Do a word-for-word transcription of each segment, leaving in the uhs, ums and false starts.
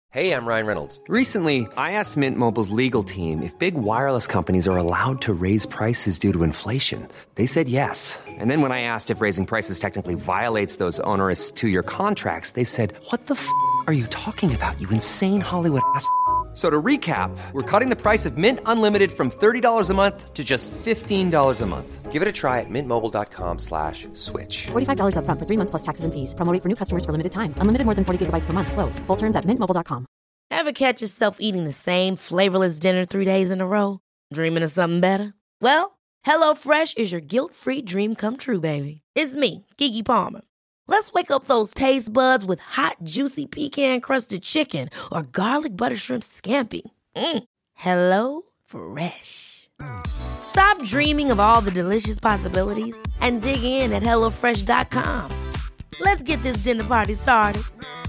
Hey, I'm Ryan Reynolds. Recently, I asked Mint Mobile's legal team if big wireless companies are allowed to raise prices due to inflation. They said yes. And then when I asked if raising prices technically violates those onerous two-year contracts, they said, what the f*** are you talking about, you insane Hollywood ass f- So to recap, we're cutting the price of Mint Unlimited from thirty dollars a month to just fifteen dollars a month. Give it a try at mintmobile.com slash switch. forty-five dollars up front for three months plus taxes and fees. Promo rate for new customers for limited time. Unlimited more than forty gigabytes per month. Slows full terms at mint mobile dot com. Ever catch yourself eating the same flavorless dinner three days in a row? Dreaming of something better? Well, HelloFresh is your guilt-free dream come true, baby. It's me, Keke Palmer. Let's wake up those taste buds with hot, juicy pecan-crusted chicken or garlic butter shrimp scampi. Mm. Hello Fresh. Stop dreaming of all the delicious possibilities and dig in at hello fresh dot com. Let's get this dinner party started.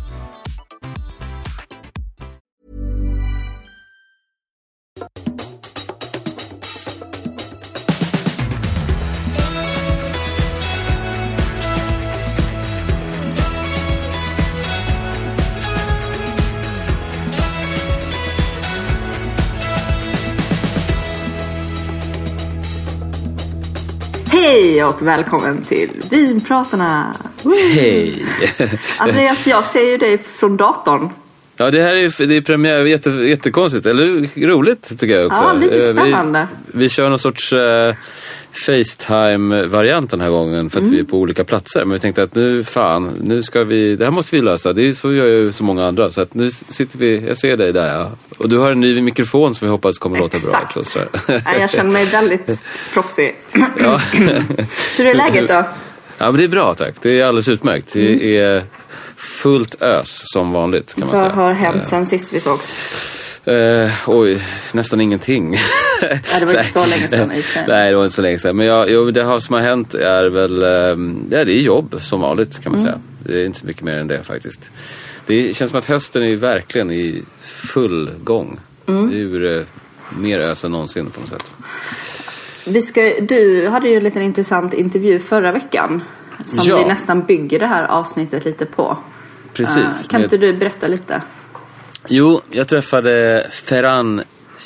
Hej och välkommen till Vinpratarna. Hej. Andreas, jag ser ju dig från datorn. Ja, det här är, det är premiär, jätte, jättekonstigt, eller roligt tycker jag också. Ja, lite spännande. Vi, vi kör någon sorts uh, FaceTime-variant den här gången för att mm. vi är på olika platser. Men vi tänkte att nu, fan, nu ska vi, det här måste vi lösa. Det är så gör ju så många andra. Så att nu sitter vi, jag ser dig där, ja. Och du har en ny mikrofon som vi hoppas kommer låta bra också. Så. Ja, jag känner mig väldigt proffsig. Ja. Hur är läget då? Ja, men det är bra, tack. Det är alldeles utmärkt. Det mm. är fullt ös som vanligt, kan man Vad säga. har hänt sen sist vi sågs? Uh, oj, nästan ingenting. Ja, det var inte så länge sedan i sig. Nej, det var inte så länge sedan. Men jag, jo, det har, som har hänt är väl um, ja, det är jobb som vanligt, kan man mm. säga. Det är inte så mycket mer än det faktiskt. Det känns som att hösten är verkligen i full gång. Mm. Det är ju uh, mer ös än någonsin på något sätt. Vi ska, du hade ju en liten intressant intervju förra veckan som ja. vi nästan bygger det här avsnittet lite på. Precis. Uh, kan inte du berätta lite? Jo, jag träffade Ferran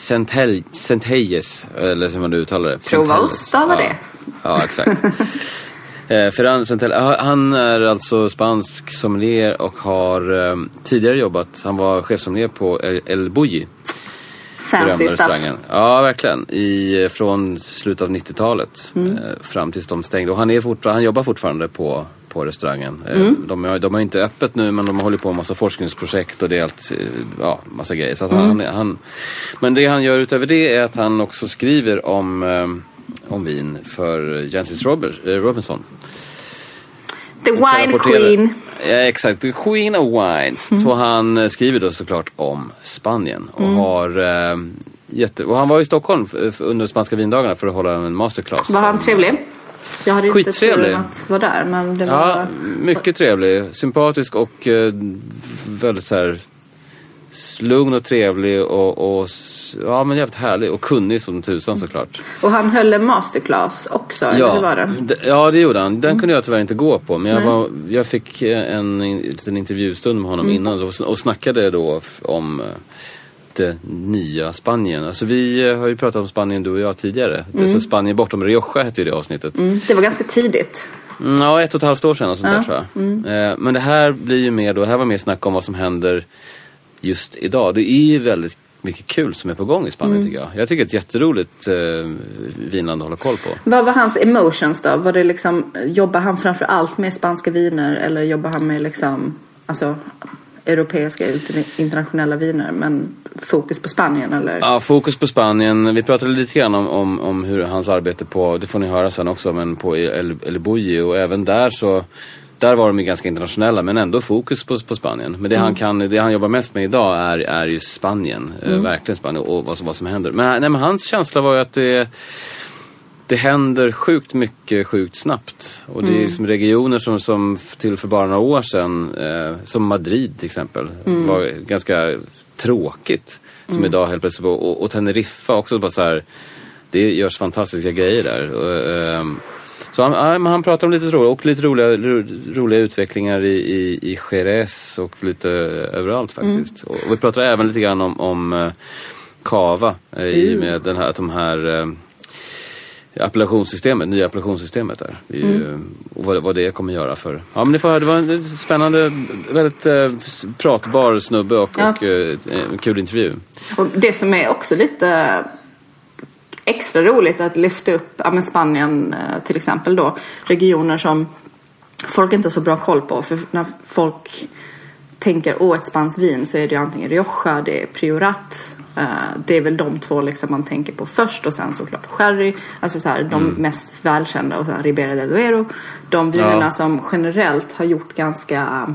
Centelles, eller hur man nu uttalar det. Prova att stava ja. det. Ja, exakt. eh, Ferran Centelles, han är alltså spansk sommelier och har eh, tidigare jobbat, han var chefsommelier på El, El Bulli. Fancy stuff. Ja, verkligen. I, från slutet av nittiotalet mm. eh, fram tills de stängde. Och han, är fortfar- han jobbar fortfarande på, på restaurangen. Eh, mm. de, har, de har inte öppet nu, men de håller på med massa forskningsprojekt och det är allt, ja, massa grejer. Så att mm. han, han, men det han gör utöver det är att han också skriver om, eh, om vin för Jancis Robert, eh, Robinson. The Wine Queen. Ja, exakt. The Queen of Wines. Mm. Så han skriver då såklart om Spanien. Och mm. har äh, jätte... Och han var i Stockholm under spanska vindagarna för att hålla en masterclass. Var han trevlig? Jag hade inte Skittrevlig. turen att vara där, men det var... Ja, mycket trevlig. Sympatisk och äh, väldigt så här lugn och trevlig och, och ja, men jävligt härlig och kunnig som tusan såklart. Och han höll en masterclass också, eller ja, hur var det? D- ja, det gjorde han. Den mm. kunde jag tyvärr inte gå på, men jag, var, jag fick en, en liten intervjustund med honom mm. innan och, och snackade då om det nya Spanien. Alltså vi har ju pratat om Spanien, du och jag, tidigare. Mm. Så Spanien bortom Rioja hette ju det avsnittet. Mm. Det var ganska tidigt. Mm, ja, ett och ett halvt år sedan och sånt ja. där, tror jag. Mm. Men det här blir ju mer då, det här var mer snack om vad som händer just idag. Det är ju väldigt mycket kul som är på gång i Spanien mm. tycker jag. Jag tycker det är ett jätteroligt eh, vinland att hålla koll på. Vad var hans emotions då? Var det liksom, jobbar han framför allt med spanska viner eller jobbar han med liksom, alltså europeiska internationella viner, men fokus på Spanien eller? Ja, fokus på Spanien. Vi pratade lite grann om, om, om hur hans arbete på, det får ni höra sen också, men på El, El Bulli, och även där så där var de ju ganska internationella, men ändå fokus på, på Spanien. Men det, mm. han kan, det han jobbar mest med idag är, är ju Spanien. Mm. Eh, verkligen Spanien och vad som, vad som händer. Men, nej, men hans känsla var ju att det, det händer sjukt mycket, sjukt snabbt. Och det är mm. liksom regioner som, som till för bara några år sedan, eh, som Madrid till exempel, mm. var ganska tråkigt. Som mm. idag helt plötsligt. Och, och, och Teneriffa också, bara så här, det görs fantastiska grejer där. Och, eh, Så han, ja, han pratar om lite roliga, och lite roliga, ro, roliga utvecklingar i, i, i Jerez och lite överallt faktiskt. Mm. Och vi pratar även lite grann om, om uh, Cava uh, i och med den här, de här uh, appellationssystemet, nya appellationssystemet där. Vi, mm. Och vad, vad det kommer göra för... Ja, men ni får höra, det var en spännande, väldigt uh, pratbar snubbe och, ja. och uh, en kul intervju. Och det som är också lite extra roligt att lyfta upp, ja, men Spanien till exempel då, regioner som folk inte har så bra koll på, för när folk tänker åh, ett spanskt vin, så är det ju antingen Rioja, det är Priorat, uh, det är väl de två liksom man tänker på först, och sen såklart sherry, alltså så här, de mm. mest välkända, och sen Ribera del Duero, de vinerna ja. som generellt har gjort ganska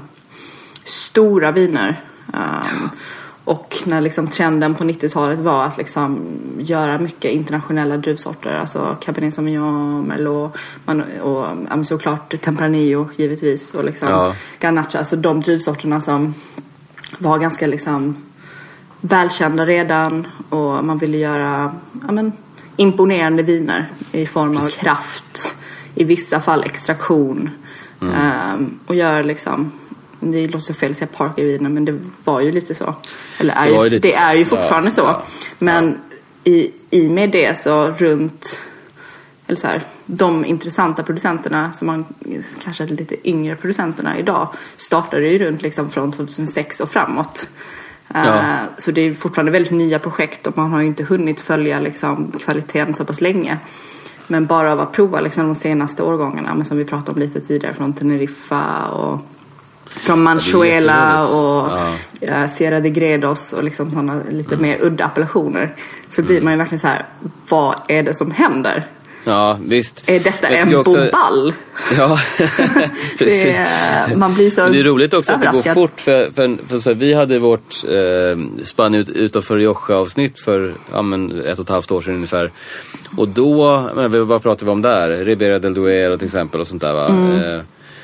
stora viner. Um, Och när liksom trenden på nittiotalet var att liksom göra mycket internationella druvsorter, alltså Cabernet Sauvignon, Merlot, man, och ja, såklart Tempranillo givetvis, och liksom ja. Garnacha, alltså de druvsorterna som var ganska liksom välkända redan, och man ville göra ja, men, imponerande viner i form av kraft, i vissa fall extraktion, mm. um, och göra liksom, det låter så fel att säga parkerviner, men det var ju lite så. Eller är det, ju, det är ju fortfarande ja, så. Ja, men ja. I, i med det så runt, eller så här, de intressanta producenterna som man kanske är lite yngre producenterna idag startade ju runt liksom från tjugohundrasex och framåt. Ja. Uh, så det är fortfarande väldigt nya projekt, och man har ju inte hunnit följa liksom kvaliteten så pass länge. Men bara av att prova liksom de senaste årgångarna, men som vi pratade om lite tidigare, från Teneriffa och från Manchuela och ja. Sierra de Gredos och liksom sådana lite mm. mer udda appellationer, så blir mm. man ju verkligen så här, vad är det som händer? Ja, visst. Är detta en också... boball? Ja, precis. Det är, man blir så. Men det är roligt också att det går fort, för, för, för så här, vi hade vårt eh, spann ut, utanför Rioja-avsnitt för ja, men ett och ett halvt år sedan ungefär. Och då, men, vad pratade vi om där? Ribera del Duero till exempel och sånt där, va? Mm. Eh,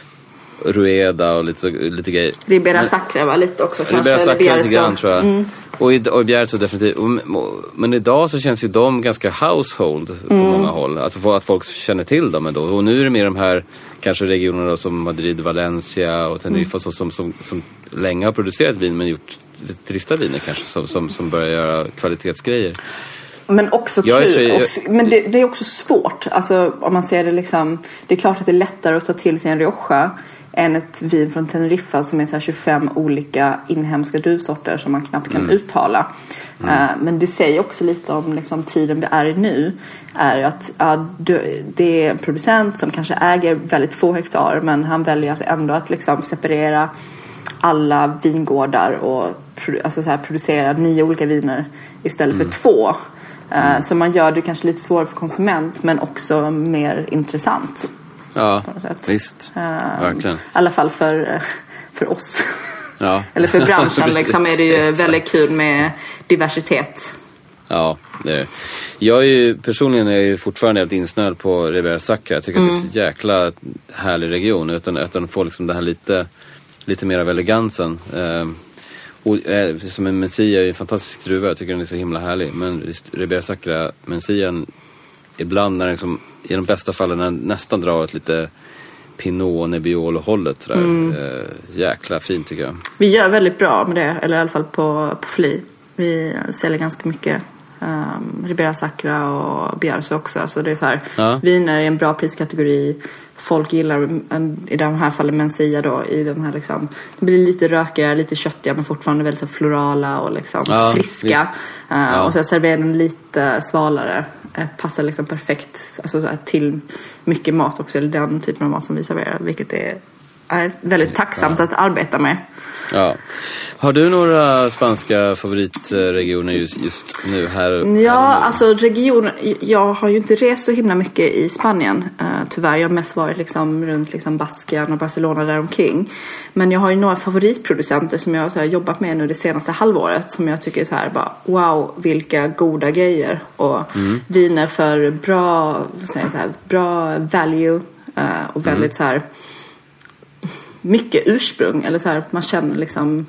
Rueda och lite, lite grejer. Ribera Sacra var lite också kanske. Ribera Sacra lite grann, tror jag. Mm. Och i, och i Bjärred definitivt. Och, men idag så känns ju de ganska household på mm. många håll. Alltså för att folk känner till dem ändå. Och nu är det mer de här kanske regionerna då, som Madrid, Valencia och Tenerife mm. som, som, som länge har producerat vin men gjort lite trista viner kanske som, som, som börjar göra kvalitetsgrejer. Men också kul. Jag jag... också, men det, det är också svårt. Alltså om man ser det liksom, det är klart att det är lättare att ta till sig en Rioja än ett vin från Teneriffa som är så här tjugofem olika inhemska druvsorter som man knappt kan mm. uttala. Mm. Uh, men det säger också lite om liksom, tiden vi är i nu. Är att uh, det är en producent som kanske äger väldigt få hektar, men han väljer att ändå att liksom, separera alla vingårdar och alltså, så här, producera nio olika viner istället mm. för två. Uh, mm. Så man gör det kanske lite svårare för konsument, men också mer intressant. Ja, visst. Uh, Verkligen. I alla fall för, för oss. Ja. Eller för branschen liksom, är det ju väldigt kul med diversitet. Ja, det är. Jag är ju, personligen är jag ju fortfarande helt insnöd på Ribera Sacra. Jag tycker mm. att det är så jäkla härlig region, utan att den får liksom det här lite, lite mer av elegansen. Uh, och, eh, som en Mencia är ju en fantastisk druva. Jag tycker den är så himla härlig. Men Ribera Sacra, Mencian, ibland när den liksom, i de bästa fallen när nästan drar ett lite Pinot och Nebbiolo hållet sådär. Mm. Eh, jäkla fint tycker jag. Vi gör väldigt bra med det, eller i alla fall på, på Fli. Vi säljer ganska mycket um, Ribera Sacra och Bierzo också. Alltså det är så här, ja. Viner är en bra priskategori. Folk gillar en, i de här fallen Mencia då, i den här liksom, det blir lite rökigare, lite köttiga, men fortfarande väldigt så florala och liksom ja, friska. Uh, ja. Och så serverar den lite svalare. Passar liksom perfekt alltså så här, till mycket mat också, eller den typen av mat som vi serverar, vilket är, är väldigt tacksamt ja. att arbeta med. Ja. Har du några spanska favoritregioner just, just nu här? Ja, här nu? alltså region, jag har ju inte rest så himla mycket i Spanien, uh, tyvärr. Jag har mest varit liksom runt liksom Baskien och Barcelona där omkring. Men jag har ju några favoritproducenter som jag har så här jobbat med nu det senaste halvåret, som jag tycker är så här bara, wow, vilka goda grejer. Och mm. viner för bra, vad säger jag, så här, bra value uh, och väldigt mm. så här mycket ursprung, eller så här, man känner liksom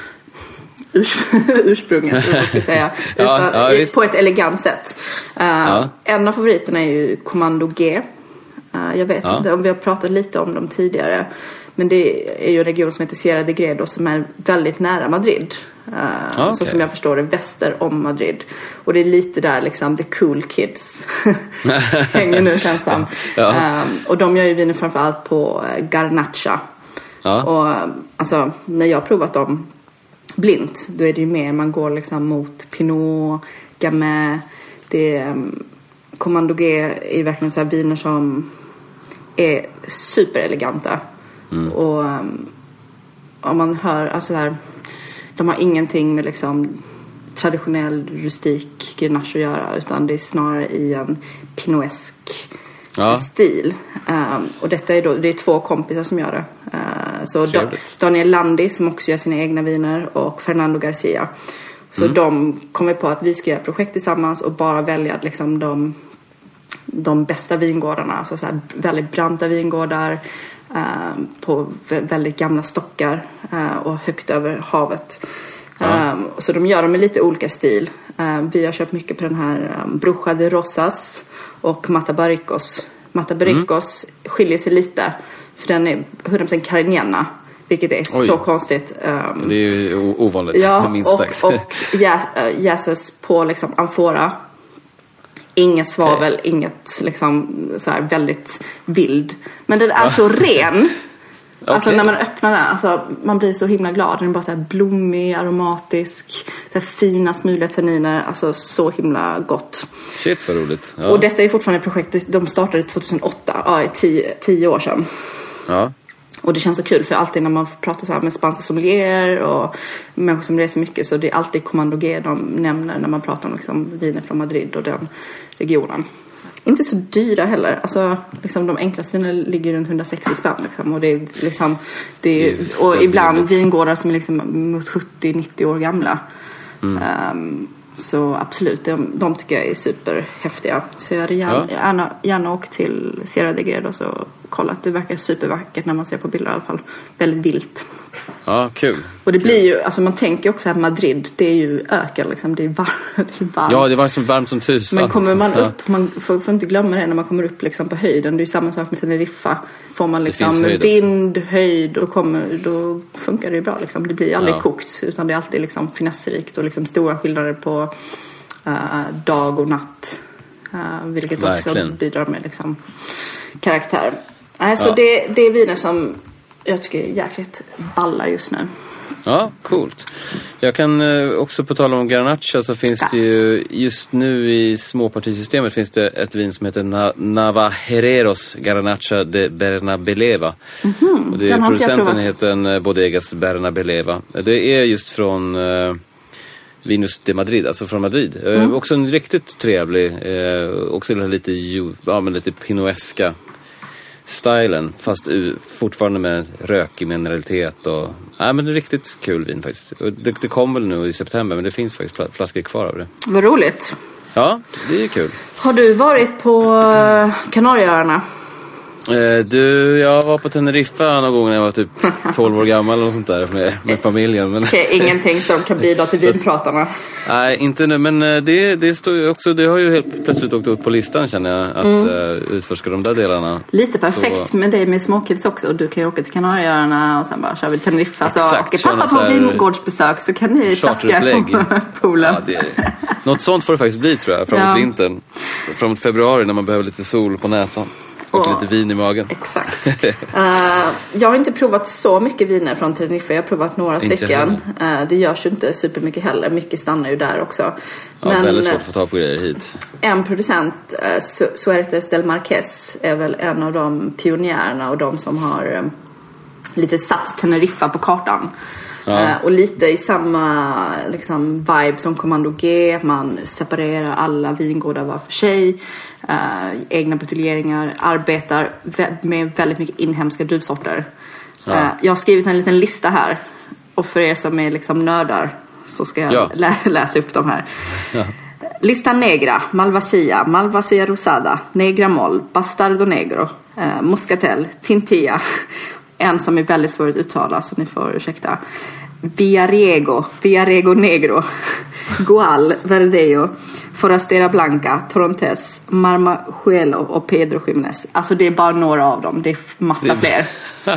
urs- ursprunget, vad ska jag säga, ja, utan, ja, på ett elegant sätt. Uh, ja. En av favoriterna är ju Commando G. Uh, jag vet ja. inte om vi har pratat lite om dem tidigare. Men det är ju en region som heter Sierra de Gredo som är väldigt nära Madrid. Uh, ah, okay. Så som jag förstår det, väster om Madrid. Och det är lite där liksom the cool kids hänger nu, känns som. Ja. Um, och de gör ju viner framförallt på Garnacha. Ja. Och alltså, när jag har provat dem blint, då är det ju mer, man går liksom mot Pinot, Gamay. Det är, um, Commando G är verkligen så här viner som är supereleganta. Mm. Och um, om man hör, alltså här, de har ingenting med liksom traditionell rustik Grenache att göra, utan det är snarare i en pinoesk ja. stil. Um, och detta är då, det är två kompisar som gör det. Uh, så da, Daniel Landi som också gör sina egna viner och Fernando Garcia. Så mm. de kommer på att vi ska göra projekt tillsammans och bara välja liksom de, de bästa vingårdarna. Alltså så här väldigt branta vingårdar uh, på väldigt gamla stockar uh, och högt över havet. Ja. Um, så de gör dem med lite olika stil. Uh, vi har köpt mycket på den här um, Bruja de Rosas och Matabaricos. Matabaricos mm. skiljer sig lite, för den är hundra procent Carignana, vilket är Oj. så konstigt. Um, det är ju ovanligt, ja, minst och, sagt. och jä, äh, jäses på liksom amfora. Inget svavel, okay. inget liksom så här väldigt vild. Men den är ja. så ren. Alltså okay. när man öppnar den, alltså, man blir så himla glad. Den är bara så här blommig, aromatisk, så här fina smuliga tanniner. Alltså så himla gott. Shit, vad roligt. Ja. Och detta är fortfarande ett projekt, de startade tjugohundraåtta, ja, i tio, tio år sedan. Ja. Och det känns så kul, för alltid när man pratar så här med spanska sommelier och människor som reser mycket, så det är alltid Commando G de nämner när man pratar om liksom viner från Madrid och den regionen. Inte så dyra heller. Alltså, liksom, de enklaste vinerna ligger runt hundrasextio spänn. Liksom. Och, det är, liksom, det är, det är och ibland roligt. Vingårdar som är liksom mot sjuttio nittio år gamla. Mm. Um, så absolut, de, de tycker jag är superhäftiga. Så jag hade gärna, ja. gärna, gärna åkt till Sierra de Gredo och kollat. Det verkar supervackert när man ser på bilder i alla fall. Väldigt vilt. Ja, kul. Och det kul. blir ju, alltså man tänker också att Madrid, det är ju öken liksom, det är, var, det är varmt. Ja, det var som varmt som tusan. Men kommer man upp, ja. man får, får inte glömma det när man kommer upp liksom på höjden. Det är ju samma sak med Teneriffa. Får man liksom höjd vind, höjd, då, kommer, då funkar det ju bra liksom. Det blir aldrig ja. kokt, utan det är alltid liksom finessrikt och liksom stora skillnader på uh, dag och natt. Uh, vilket Verkligen. också bidrar med liksom karaktär. Alltså ja. det, det är viner som jag tycker är jäkligt balla just nu. Ja, coolt. Jag kan också på tala om Garnacha, så finns ja. det ju just nu i småpartisystemet finns det ett vin som heter Na- Navajeros Garnacha de Bernabeleva. Mm-hmm. Och det är producenten heter Bodegas Bernabeleva. Det är just från uh, Vinus de Madrid, alltså från Madrid. Mm. Uh, också en riktigt trevlig, uh, också lite, ja, men lite pinoeska stilen, fast u- fortfarande med rökig mineralitet och ja, men det är riktigt kul vin faktiskt. Det, det kom väl nu i september, men det finns faktiskt pl- flaskor kvar av det. Vad roligt. Ja, det är kul. Har du varit på Kanarieöarna? Eh, du, jag var på Teneriffa någon gång när jag var typ tolv år gammal och sånt där med, med familjen. Men okay, ingenting som kan bidra till vinpratarna. Nej, inte nu, men det, det står ju också, det har ju helt plötsligt åkt ut på listan, känner jag, att mm. uh, utforska de där delarna. Lite perfekt så. Med dig med småkids också. Och du kan ju åka till Kanarieöarna och sen bara köra vid Teneriffa. Så åker pappa på vingårdsbesök så kan ni flaska på poolen. Ja, det, något sånt får det faktiskt bli, tror jag, framåt ja. vintern. Framåt februari när man behöver lite sol på näsan. Och lite vin i magen. Exakt. uh, jag har inte provat så mycket viner från Teneriffa. Jag har provat några stycken. Uh, det görs ju inte supermycket heller. Mycket stannar ju där också. Ja, men väldigt svårt att få tag på grejer hit. En producent, uh, Suertes del Marqués, är väl en av de pionjärerna och de som har um, lite satt Teneriffa på kartan. Ja. Uh, och lite i samma liksom, vibe som Commando G. Man separerar alla vingårdar var för sig. Uh, egna buteljeringar, arbetar vä- med väldigt mycket inhemska druvsorter. Ja. Uh, jag har skrivit en liten lista här, och för er som är liksom nördar så ska jag ja. lä- läsa upp dem här. Ja. Lista Negra, Malvasia, Malvasia Rosada, Negra Moll, Bastardo Negro, uh, Moscatel, Tintilla, en som är väldigt svår att uttala så ni får ursäkta. Viariego, Viariego Negro, Gual, Verdejo, Forastera Blanca, Torrontés, Marmajuelo och Pedro Jiménez. Alltså det är bara några av dem. Det är massa fler.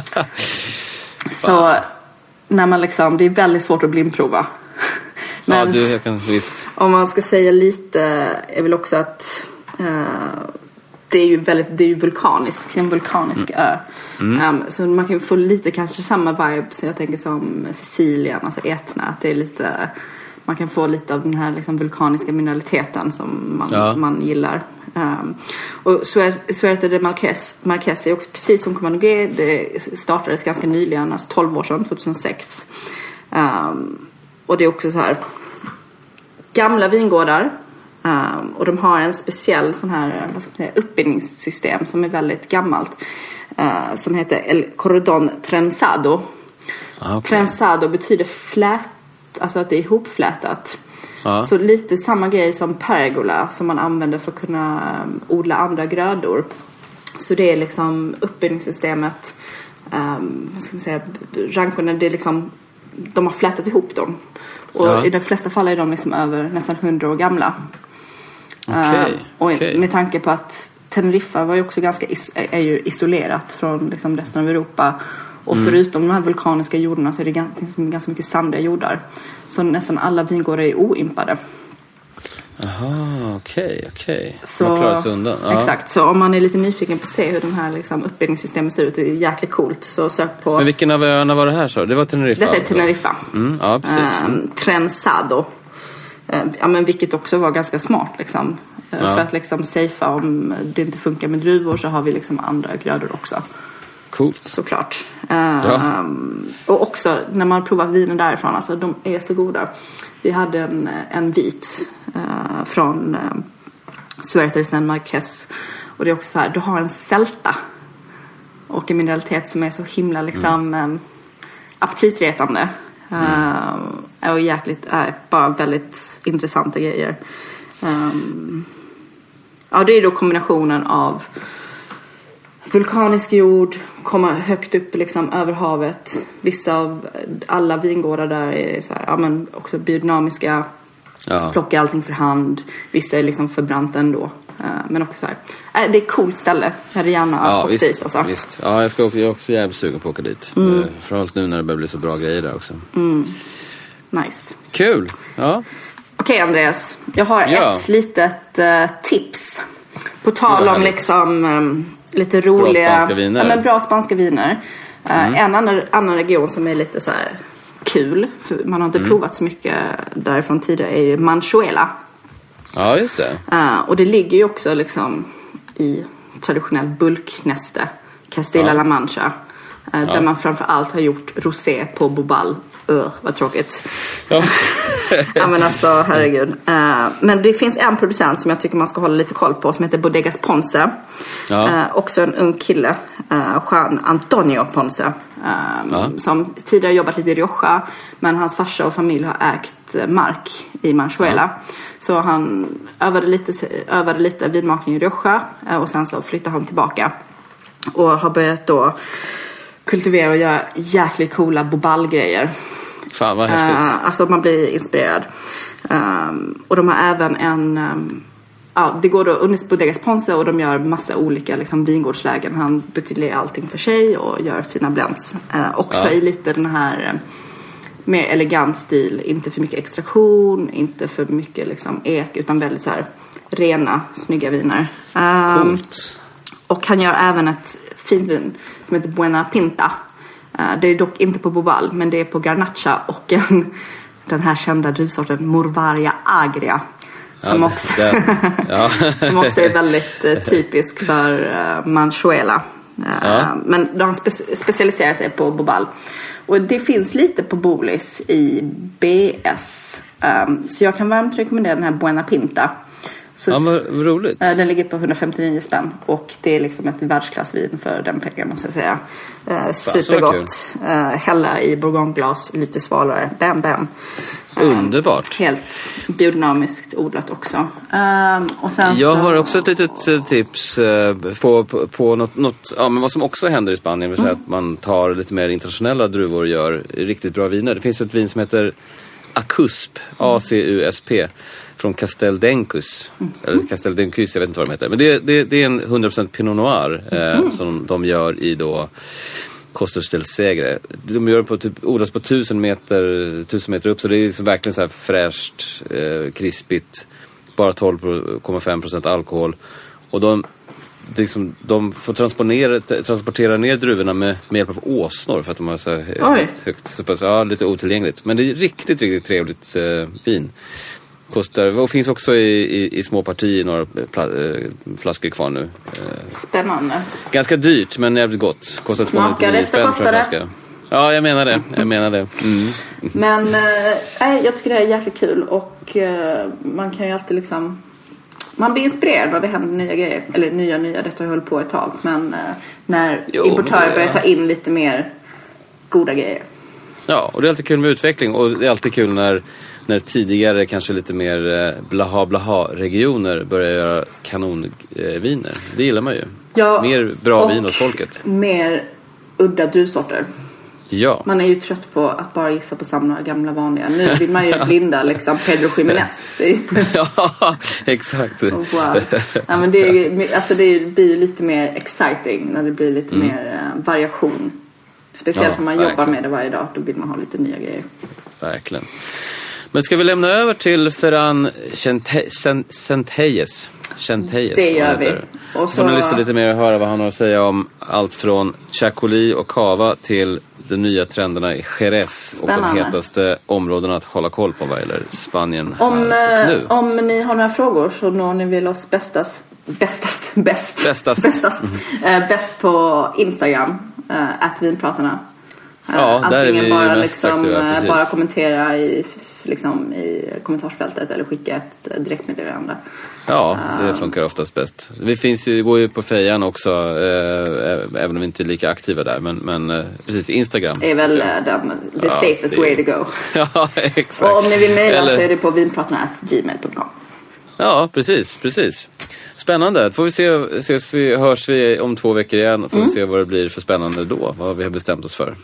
Så när man liksom, det är väldigt svårt att blindprova. Men ja, du, jag kan, visst. Om man ska säga lite är väl också att uh, det är ju väldigt, det är ju vulkanisk, en vulkanisk mm. ö. Mm. Um, så man kan få lite kanske samma vibes, jag tänker som Sicilien, alltså Etna, att det är lite, man kan få lite av den här liksom vulkaniska mineraliteten som man, ja. man gillar. Um, och Suerte de Marqués, Marqués är också precis som Comandugué, det startades ganska nyligen, alltså tolv år sedan, tjugohundrasex. Um, och det är också så här gamla vingårdar. Um, och de har en speciell sån här, vad ska man säga, uppbindningssystem som är väldigt gammalt. Uh, som heter El Cordón Trenzado. Ah, okay. Trenzado betyder flät, alltså att det är ihopflätat. Ah. Så lite samma grej som pergola som man använder för att kunna um, odla andra grödor. Så det är liksom uppbindningssystemet, um, vad ska man säga, rankorna, det är liksom, de har flätat ihop dem. Och ja. i de flesta fall är de liksom över nästan hundra år gamla. Okay. Uh, och okay. med tanke på att Teneriffa var ju också ganska is- är ju isolerat från liksom resten av Europa. Och mm. förutom de här vulkaniska jordarna så är det ganska, ganska mycket sandiga jordar. Så nästan alla vingårdar är oimpade. Aha, okej, okay, okej. Okay. Man klarar sig undan. Ja. Exakt, så om man är lite nyfiken på att se hur de här liksom uppbindningssystemen ser ut, det är jäkligt coolt. Så sök på... Men vilken av öarna var det här så? Det var Teneriffa? Detta är Teneriffa. Mm, ja, precis. Mm. Um, Trenzado. Uh, ja, men vilket också var ganska smart liksom. Uh, ja. För att liksom safea om det inte funkar med druvor så har vi liksom andra grödor också. Coolt. Såklart. Uh, um, och också när man provar vinen därifrån, alltså de är så goda. Vi hade en, en vit uh, från uh, Suertes de Marqués. Och det är också så här, du har en sälta och en mineralitet som är så himla liksom mm. um, aptitretande. Mm. Uh, och jäkligt, uh, bara väldigt intressanta grejer. Um, ja, det är då kombinationen av vulkanisk jord, komma högt upp liksom över havet. Vissa av alla vingårdar där är så här, ja, men också biodynamiska. Ja. Plockar allting för hand. Vissa är liksom för brant ändå. Uh, men också så här, äh, det är ett coolt ställe. Jag hade gärna ja, åkt visst, dit alltså. Visst. Ja, jag ska också, jag är också jävligt sugen på att åka dit. Mm. Framförallt nu när det börjar bli så bra grejer där också. Mm. Nice. Kul. Ja. Okej, okay, Andreas. Jag har ja. ett litet uh, tips. På tal om liksom um, lite roliga... Bra spanska viner. Ja, men bra spanska viner. Uh, mm. En annan, annan region som är lite så här kul, för man har inte mm. provat så mycket därifrån tidigare, är ju Manchuela. Ja, just det. Uh, och det ligger ju också liksom i traditionell bulknäste, Castilla-La Mancha. Uh, ja. Där man framförallt har gjort rosé på Bobal. Uh, vad tråkigt. Ja. Ja, men alltså, herregud. Uh, men det finns en producent som jag tycker man ska hålla lite koll på, som heter Bodegas Ponce. Ja. Uh, också en ung kille, uh, Juan Antonio Ponce. Uh, ja. Som tidigare jobbat lite i Rioja, men hans farsa och familj har ägt mark i Manchuela. Ja. Så han övade lite, övade lite vinmakning i Rioja, uh, och sen så flyttade han tillbaka. Och har börjat då kultivera och göra jäkligt coola Bobal-grejer. Fan, vad häftigt. Uh, alltså man blir inspirerad. Um, och de har även en... Um, ja, det går då under Bodegas Ponce och de gör massa olika liksom, vingårdslägen. Han buteljerar allting för sig och gör fina blends. Uh, också ja. i lite den här uh, mer elegant stil. Inte för mycket extraktion, inte för mycket liksom, ek, utan väldigt så här rena, snygga viner. Um, Coolt. Och han gör även ett fint vin som heter Buena Pinta. Uh, det är dock inte på Bobal, men det är på Garnacha och en, den här kända druvsorten Morvaria Agria. Som, ja, också, ja. som också är väldigt uh, typisk för uh, Manchuela. Uh, ja. Men de spe- specialiserar sig på Bobal. Och det finns lite på Bolis i B S. Um, så jag kan varmt rekommendera den här Buena Pinta. Så, ja, vad roligt. Uh, den ligger på hundrafemtionio spänn. Och det är liksom ett världsklassvin för den pengen, måste jag säga. Uh, supergott. Uh, hälla i bourgogneglas, lite svalare. Bam, bam. Underbart. Helt biodynamiskt odlat också. Um, och sen jag så... har också ett litet tips uh, på, på, på något, något ja, men vad som också händer i Spanien. Vill säga mm. att man tar lite mer internationella druvor och gör riktigt bra viner. Det finns ett vin som heter Acusp, A C U S P, från Casteldencus. Mm. Eller Casteldencus, jag vet inte vad de heter. Men det, det, det är en hundra procent Pinot Noir eh, mm. som de gör i då Kostos del Segre. De gör på typ, odlas på tusen meter, tusen meter upp, så det är liksom verkligen så här fräscht, eh, krispigt. Bara tolv komma fem procent alkohol. Och de, liksom, de får transportera, transportera ner druvorna med, med hjälp av åsnor för att de har så högt, högt så pass, ja, lite otillgängligt. Men det är riktigt, riktigt trevligt eh, vin. Kostar, och finns också i, i, i små partier, några pla, äh, flaskor kvar nu. Spännande. Ganska dyrt, men jävligt gott. Kostar Smakar det så kostar det. Ja, jag menar det. Jag menar det. Mm. Men äh, jag tycker det är jäkligt kul. Och äh, man kan ju alltid liksom... Man blir inspirerad när det händer nya grejer. Eller nya, nya. Detta har jag hållit på ett tag. Men äh, när jo, importörer börjar ta in lite mer goda grejer. Ja, och det är alltid kul med utveckling. Och det är alltid kul när... När tidigare kanske lite mer blaha blaha regioner börjar göra kanonviner. Det gillar man ju. Ja, mer bra vin åt folket. Mer udda druvsorter. Ja. Man är ju trött på att bara gissa på samma gamla vanliga. Nu vill man ju blinda liksom Pedro Jiménez. Ja, exakt. Oh, wow. Ja, men det, är, alltså det blir ju lite mer exciting när det blir lite mm. mer uh, variation. Speciellt ja, när man verkligen. jobbar med det varje dag. Då vill man ha lite nya grejer. Verkligen. Men ska vi lämna över till Ferran Centelles? Centelles. Det gör vi. Och så får ni lyssna lite mer och höra vad han har att säga om allt från Chacolí och Cava till de nya trenderna i Jerez. Spännande. Och de hetaste områdena att hålla koll på vad gäller Spanien om, här och nu. Om ni har några frågor så når ni vill oss bästast, bästast, bäst, bästast, bästast, mm. äh, bäst på Instagram, äh, at vinpratarna. Ja, antingen där är vi bara, mest liksom, aktiva, bara kommentera i, liksom, i kommentarsfältet eller skicka ett direktmeddelande. Ja, det funkar oftast bäst. Vi finns ju, går ju på Fejan också, eh, även om vi inte är lika aktiva där. Men, men eh, precis, Instagram. Det är väl den, the ja, safest det... way to go. Ja, exakt. Och om ni vill mejla eller... så är det på vinpratarna at gmail dot com. Ja, precis, precis. Spännande. Får vi se, ses vi, hörs vi om två veckor igen. Får mm. vi se vad det blir för spännande då. Vad vi har bestämt oss för.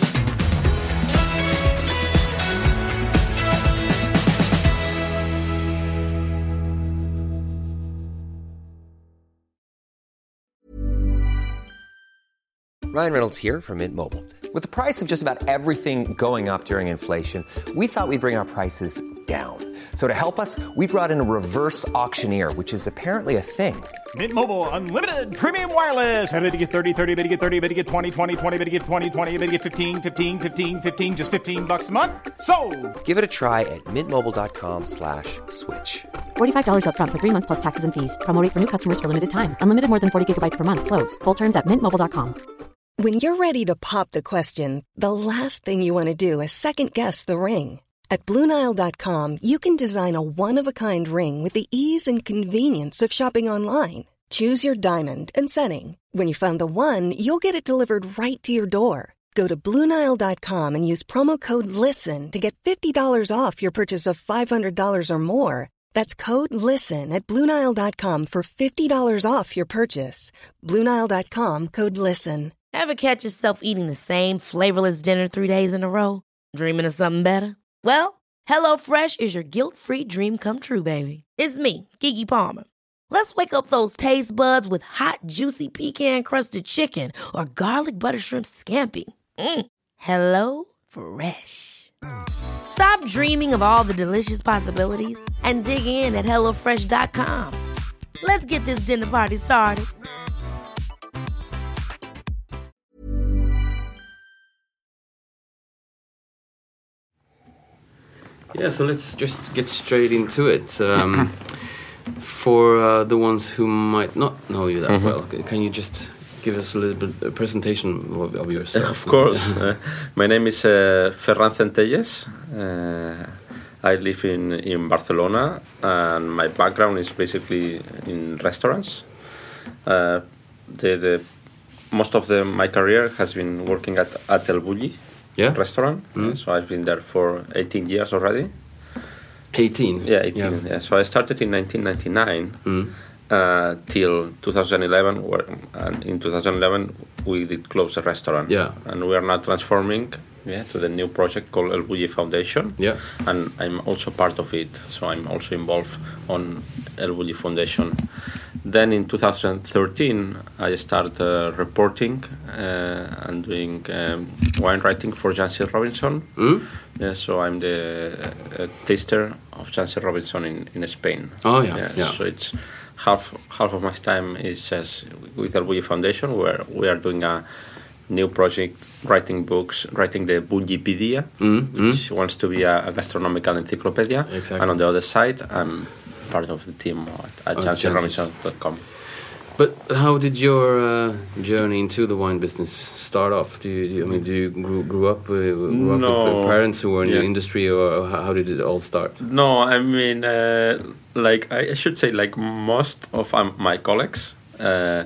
Ryan Reynolds here from Mint Mobile. With the price of just about everything going up during inflation, we thought we'd bring our prices down. So to help us, we brought in a reverse auctioneer, which is apparently a thing. Mint Mobile Unlimited Premium Wireless. How to get thirty, thirty, how to get thirty, how to get twenty, twenty, twenty, how to get twenty, twenty, how to get fifteen, fifteen, fifteen, fifteen, just fifteen bucks a month? Sold! Give it a try at mintmobile.com slash switch. forty-five dollars up front for three months plus taxes and fees. Promo rate for new customers for limited time. Unlimited more than forty gigabytes per month. Slows full terms at mint mobile dot com. When you're ready to pop the question, the last thing you want to do is second-guess the ring. At Blue Nile dot com, you can design a one-of-a-kind ring with the ease and convenience of shopping online. Choose your diamond and setting. When you find the one, you'll get it delivered right to your door. Go to Blue Nile dot com and use promo code LISTEN to get fifty dollars off your purchase of five hundred dollars or more. That's code LISTEN at Blue Nile dot com for fifty dollars off your purchase. Blue Nile dot com, code LISTEN. Ever catch yourself eating the same flavorless dinner three days in a row? Dreaming of something better? Well, HelloFresh is your guilt-free dream come true, baby. It's me, Keke Palmer. Let's wake up those taste buds with hot, juicy pecan-crusted chicken or garlic butter shrimp scampi. Mm. Hello Fresh. Stop dreaming of all the delicious possibilities and dig in at hello fresh dot com. Let's get this dinner party started. Yeah, so let's just get straight into it. Um, for uh, the ones who might not know you that mm-hmm. well, can you just give us a little bit a presentation of, of yourself? Of course. uh, my name is uh, Ferran Centelles. Uh, I live in, in Barcelona, and my background is basically in restaurants. Uh, the, the most of the, my career has been working at, at El Bulli. Yeah. Restaurant. Mm. So I've been there for eighteen years already. eighteen? Yeah, eighteen. Yeah. Yeah. So I started in nineteen ninety-nine, mm. uh, till two thousand eleven. Where, and in two thousand eleven, we did close the restaurant. Yeah. And we are now transforming yeah, to the new project called El Bulli Foundation. Yeah. And I'm also part of it. So I'm also involved on El Bulli Foundation. Then in two thousand thirteen, I started uh, reporting uh, and doing um, wine writing for Jancis Robinson. Mm? Yeah, so I'm the uh, taster of Jancis Robinson in, in Spain. Oh, yeah, yeah. So it's half half of my time is just with El Bulli Foundation, where we are doing a new project, writing books, writing the Bullipedia, Mm, which wants to be a, a gastronomical encyclopedia. Exactly. And on the other side, I'm part of the team at, at Oh, jancis robinson dot com. But how did your uh, journey into the wine business start off? Do you, do you I mean, do you grew, grew up, uh, grew up No. with parents who were in Yeah. the industry, or how, how did it all start? No, I mean, uh, like I should say, like most of um, my colleagues, uh,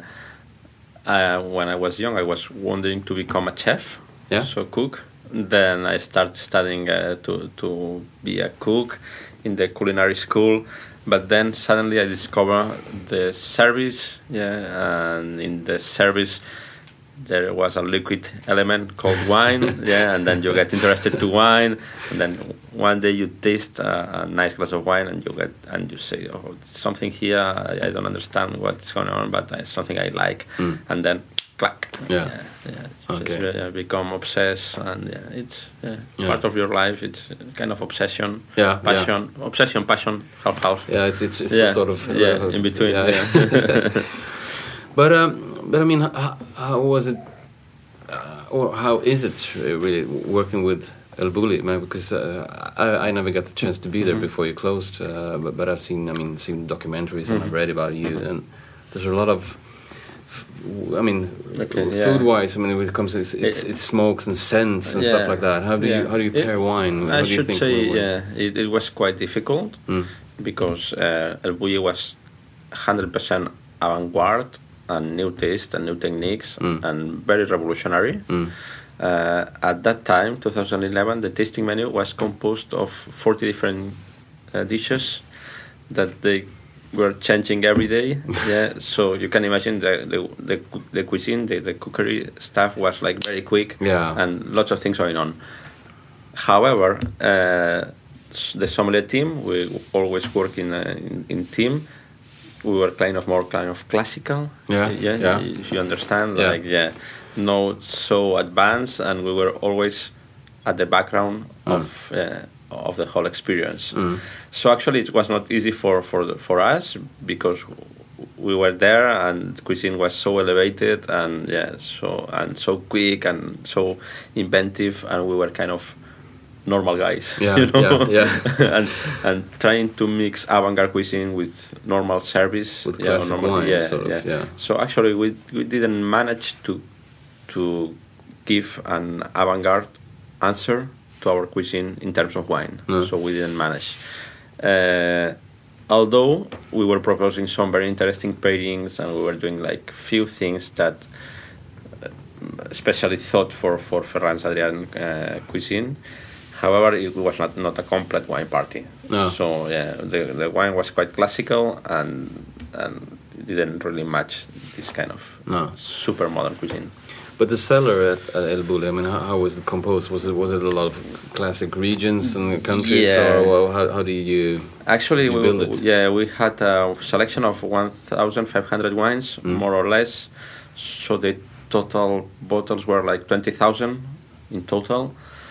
uh, when I was young, I was wanting to become a chef, Yeah. so cook. Then I started studying uh, to to be a cook in the culinary school. But then suddenly I discovered the service, yeah, and in the service there was a liquid element called wine, yeah, and then you get interested to wine, and then one day you taste a, a nice glass of wine, and you get and you say, oh, something here I, I don't understand what's going on, but it's something I like, Mm. and then clack, Yeah. yeah, yeah. Okay. Just, really, uh, become obsessed, and yeah, it's yeah, Yeah. part of your life. It's kind of obsession, Yeah, passion, obsession, passion, half half. Yeah, it's it's, it's Yeah, sort of yeah, uh, in between, Yeah, yeah. yeah. but um, but I mean, how, how was it, uh, or how is it really working with El Bulli? Man, because uh, I I never got the chance to be there Mhm. before you closed, uh, but but I've seen I mean seen documentaries and Mhm. I've read about you, Mhm. and there's a lot of. I mean, Okay, yeah. food-wise, I mean, when it comes to it's, it's, It- it's smokes and scents and Yeah. stuff like that. How do you Yeah. how do you It- pair wine? How I do you should think say, with wine? yeah, it, it was quite difficult Mm. because uh, El Bulli was one hundred percent avant-garde and new taste and new techniques Mm. and very revolutionary. Mm. Uh, at that time, two thousand eleven, the tasting menu was composed of forty different uh, dishes that they were changing every day. Yeah, so you can imagine the the the, cu- the cuisine, the, the cookery stuff was like very quick, Yeah. and lots of things going on. However, uh, s- the sommelier team, we always work in, uh, in in team. We were kind of more kind of classical. Yeah, yeah, yeah. if you understand, Yeah. like yeah, not so advanced, and we were always at the background of uh, of the whole experience. Mm. So actually, it was not easy for for the, for us because we were there and the cuisine was so elevated and yeah, so and so quick and so inventive, and we were kind of normal guys, Yeah, you know, yeah, yeah. and and trying to mix avant-garde cuisine with normal service, With yeah, classic normal, wine, yeah, sort of, yeah. yeah. So actually, we we didn't manage to to give an avant-garde answer to our cuisine in terms of wine. No. So we didn't manage. Uh, although we were proposing some very interesting pairings, and we were doing like few things that uh, especially thought for for Ferran Adrià uh, cuisine. However, it was not, not a complete wine party. No. So yeah, the the wine was quite classical and and it didn't really match this kind of No. super modern cuisine. But the cellar at, at El Bulli, I mean, how, how was it composed? Was it was it a lot of classic regions and countries, Yeah. or well, how how do you Actually, you we, build it? yeah, we had a selection of one thousand five hundred wines, Mm. more or less. So the total bottles were like twenty thousand in total.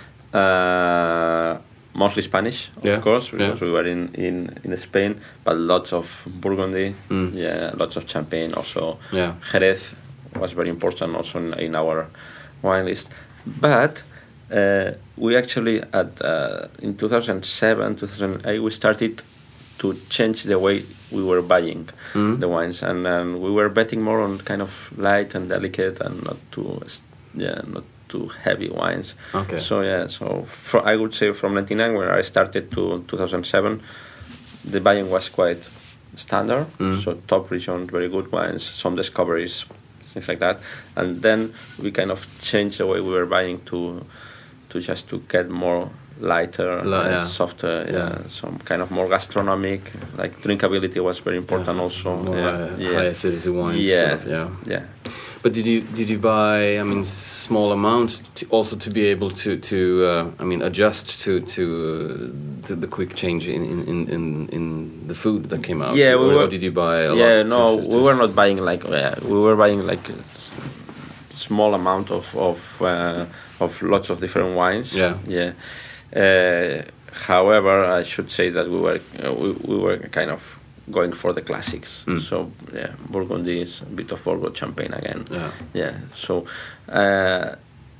Uh, mostly Spanish, of Yeah, course, because yeah. we were in, in, in Spain, but lots of Burgundy, Mm. yeah, lots of Champagne also. Yeah. Jerez was very important also in, in our wine list. But uh, we actually, at uh, in two thousand seven, two thousand eight, we started to change the way we were buying Mm. the wines, and, and we were betting more on kind of light and delicate and not too, yeah, not too heavy wines. Okay. So yeah, so fr- I would say from ninety-nine, where I started, to two thousand seven, the buying was quite standard. Mm. So top region, very good wines, some discoveries, things like that. And then we kind of changed the way we were buying to to just to get more lighter, Li- uh, yeah. softer, yeah, Yeah. some kind of more gastronomic. Like drinkability was very important also. More yeah, high, yeah. high acidity wines. Yeah, Sort of, yeah. yeah. But did you did you buy? I mean, small amounts to also to be able to to uh, I mean adjust to to, uh, to the quick change in, in, in, in the food that came out. Yeah, or, we were, or did you buy a yeah, lot? no, to, to, we were not buying like uh, we were buying like a s- small amount of of uh, of lots of different wines. Yeah, yeah. Uh, however, I should say that we were uh, we, we were kind of going for the classics. Mm. So yeah, Burgundy is a bit of Bordeaux champagne again. Yeah, yeah. So uh,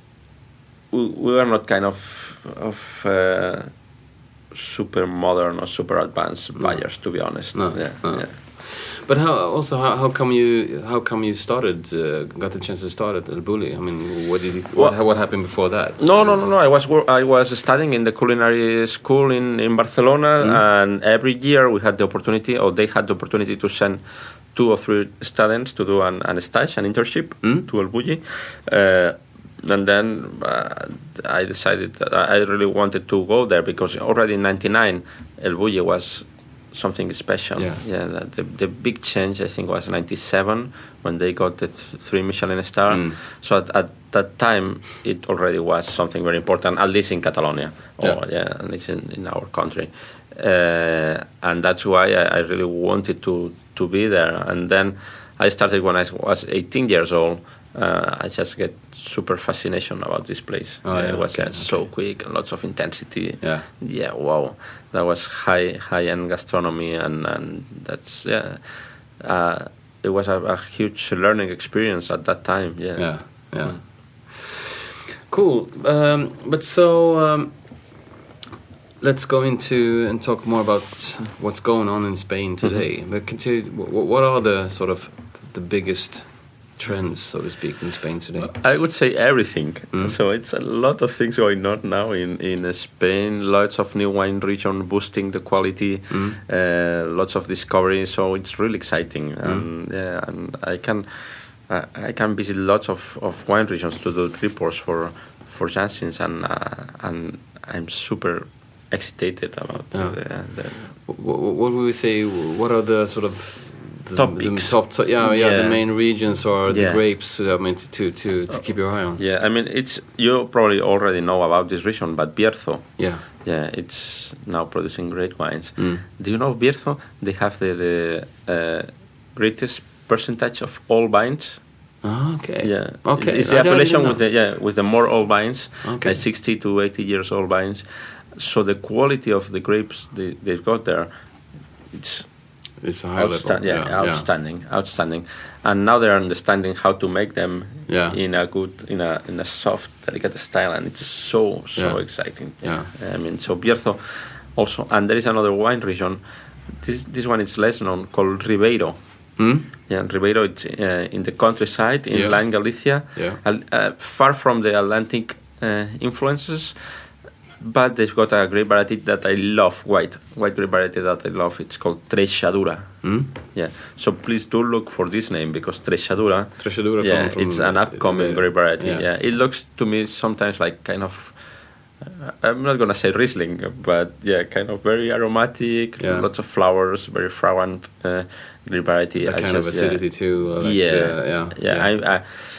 we we were not kind of of. Uh, super modern or super advanced No. buyers, to be honest. No, yeah, no. yeah. But how also how, how come you how come you started uh, got the chance to start at El Bulli? I mean, what did you, what, Well- what happened before that? No, no, no, no. I was wor- I was studying in the culinary school in in Barcelona, Mm. and every year we had the opportunity, or they had the opportunity, to send two or three students to do an, an stage, an internship Mm. to El Bulli. Uh, and then uh, I decided that I really wanted to go there because already in ninety-nine, El Bulli was something special. Yeah. yeah the, the, the big change, I think, was ninety-seven when they got the th- three Michelin star. Mm. So at, at that time, it already was something very important, at least in Catalonia, or Yeah. yeah, at least in, in our country. Uh, and that's why I, I really wanted to, to be there. And then I started when I was eighteen years old. Uh, I just get super fascination about this place. Oh, Uh, yeah, it was okay, uh, so okay. quick and lots of intensity. Yeah. Yeah, wow, that was high high end gastronomy, and and that's yeah, uh, it was a, a huge learning experience at that time. Yeah, Yeah, yeah. Cool. Um, but so um, let's go into and talk more about what's going on in Spain today. Mm-hmm. But continue, wh- what are the sort of the biggest trends, so to speak, in Spain today? I would say everything. Mm. So it's a lot of things going on now in, in Spain. Lots of new wine region boosting the quality. Mm. Uh, lots of discovery. So it's really exciting. And, yeah, and I can I, I can visit lots of, of wine regions to do reports for for Janssens, and uh, and I'm super excited about Yeah. the, the What, what would we say? What are the sort of the, Topics. The top, so, yeah, yeah, Yeah. the main regions or the Yeah. grapes? I mean, to to to keep your eye on. yeah. I mean, it's you probably already know about this region, but Bierzo. Yeah. Yeah, it's now producing great wines. Mm. Do you know Bierzo? They have the, the uh, greatest percentage of all vines. Ah, okay. Yeah. Okay. It's, it's I the didn't appellation know. with the yeah with the more old vines, Okay. like sixty to eighty years old vines. So the quality of the grapes they, they've got there, it's It's a high level. outsta- yeah, yeah. outstanding, outstanding. And now they're understanding how to make them Yeah. in a good, in a in a soft, delicate style, and it's so so Yeah. exciting. Yeah. I mean, so Bierzo also, and there is another wine region. This this one is less known, called Ribeiro. Hmm? Yeah, Ribeiro, it's uh, in the countryside in Yeah. Land Galicia, Yeah. Al- uh, far from the Atlantic uh, influences, but they've got a grape variety that I love, white, white grape variety that I love. It's called Treixadura. Hmm? Yeah, so please do look for this name, because Treixadura, Treixadura from- yeah, from it's an upcoming Ribeiro. grape variety. Yeah. Yeah. It looks to me sometimes like kind of, uh, I'm not gonna say Riesling, but yeah, kind of very aromatic, Yeah. lots of flowers, very fragrant uh, grape variety. That I kind of just, acidity yeah. too. uh, like, yeah, uh, yeah, yeah. I, I,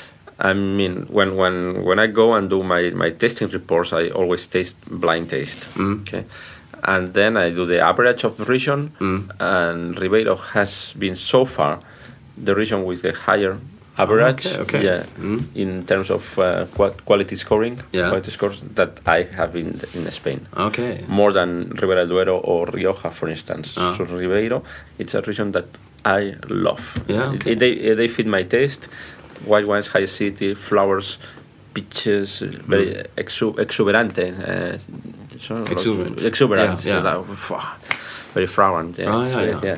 I mean, when when when I go and do my my tasting reports, I always taste blind taste. Mm. Okay, and then I do the average of the region, Mm. and Ribeiro has been so far the region with the higher average. Okay, okay. Yeah, Mm. in terms of uh, qua- quality scoring, Yeah. quality scores that I have in in Spain. Okay. More than Ribera del Duero or Rioja, for instance. Ah. So Ribeiro, it's a region that I love. Yeah, okay. It- they they fit my taste. White wines, high acidity, flowers, peaches, very Mm. exu- exuberante. Uh, so Exuberant. Exuberant. Yeah, yeah. Like, phew, very fragrant. Yeah, Ah, it's yeah, great, yeah. yeah.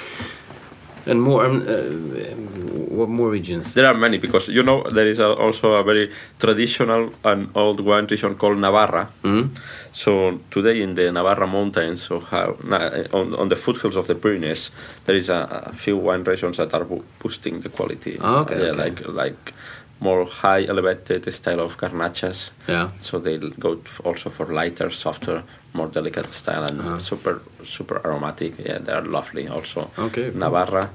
And more, um, uh, what more regions? There are many, because you know there is a, also a very traditional and old wine region called Navarra. Mm. So today in the Navarra mountains, so how, na- on, on the foothills of the Pyrenees, there is a, a few wine regions that are bo- boosting the quality. Ah, okay, yeah, okay. like like more high elevated style of garnachas. Yeah. So they go f- also for lighter, softer, more delicate style and Uh-huh. super super aromatic. Yeah, they are lovely also. Okay, cool. Navarra.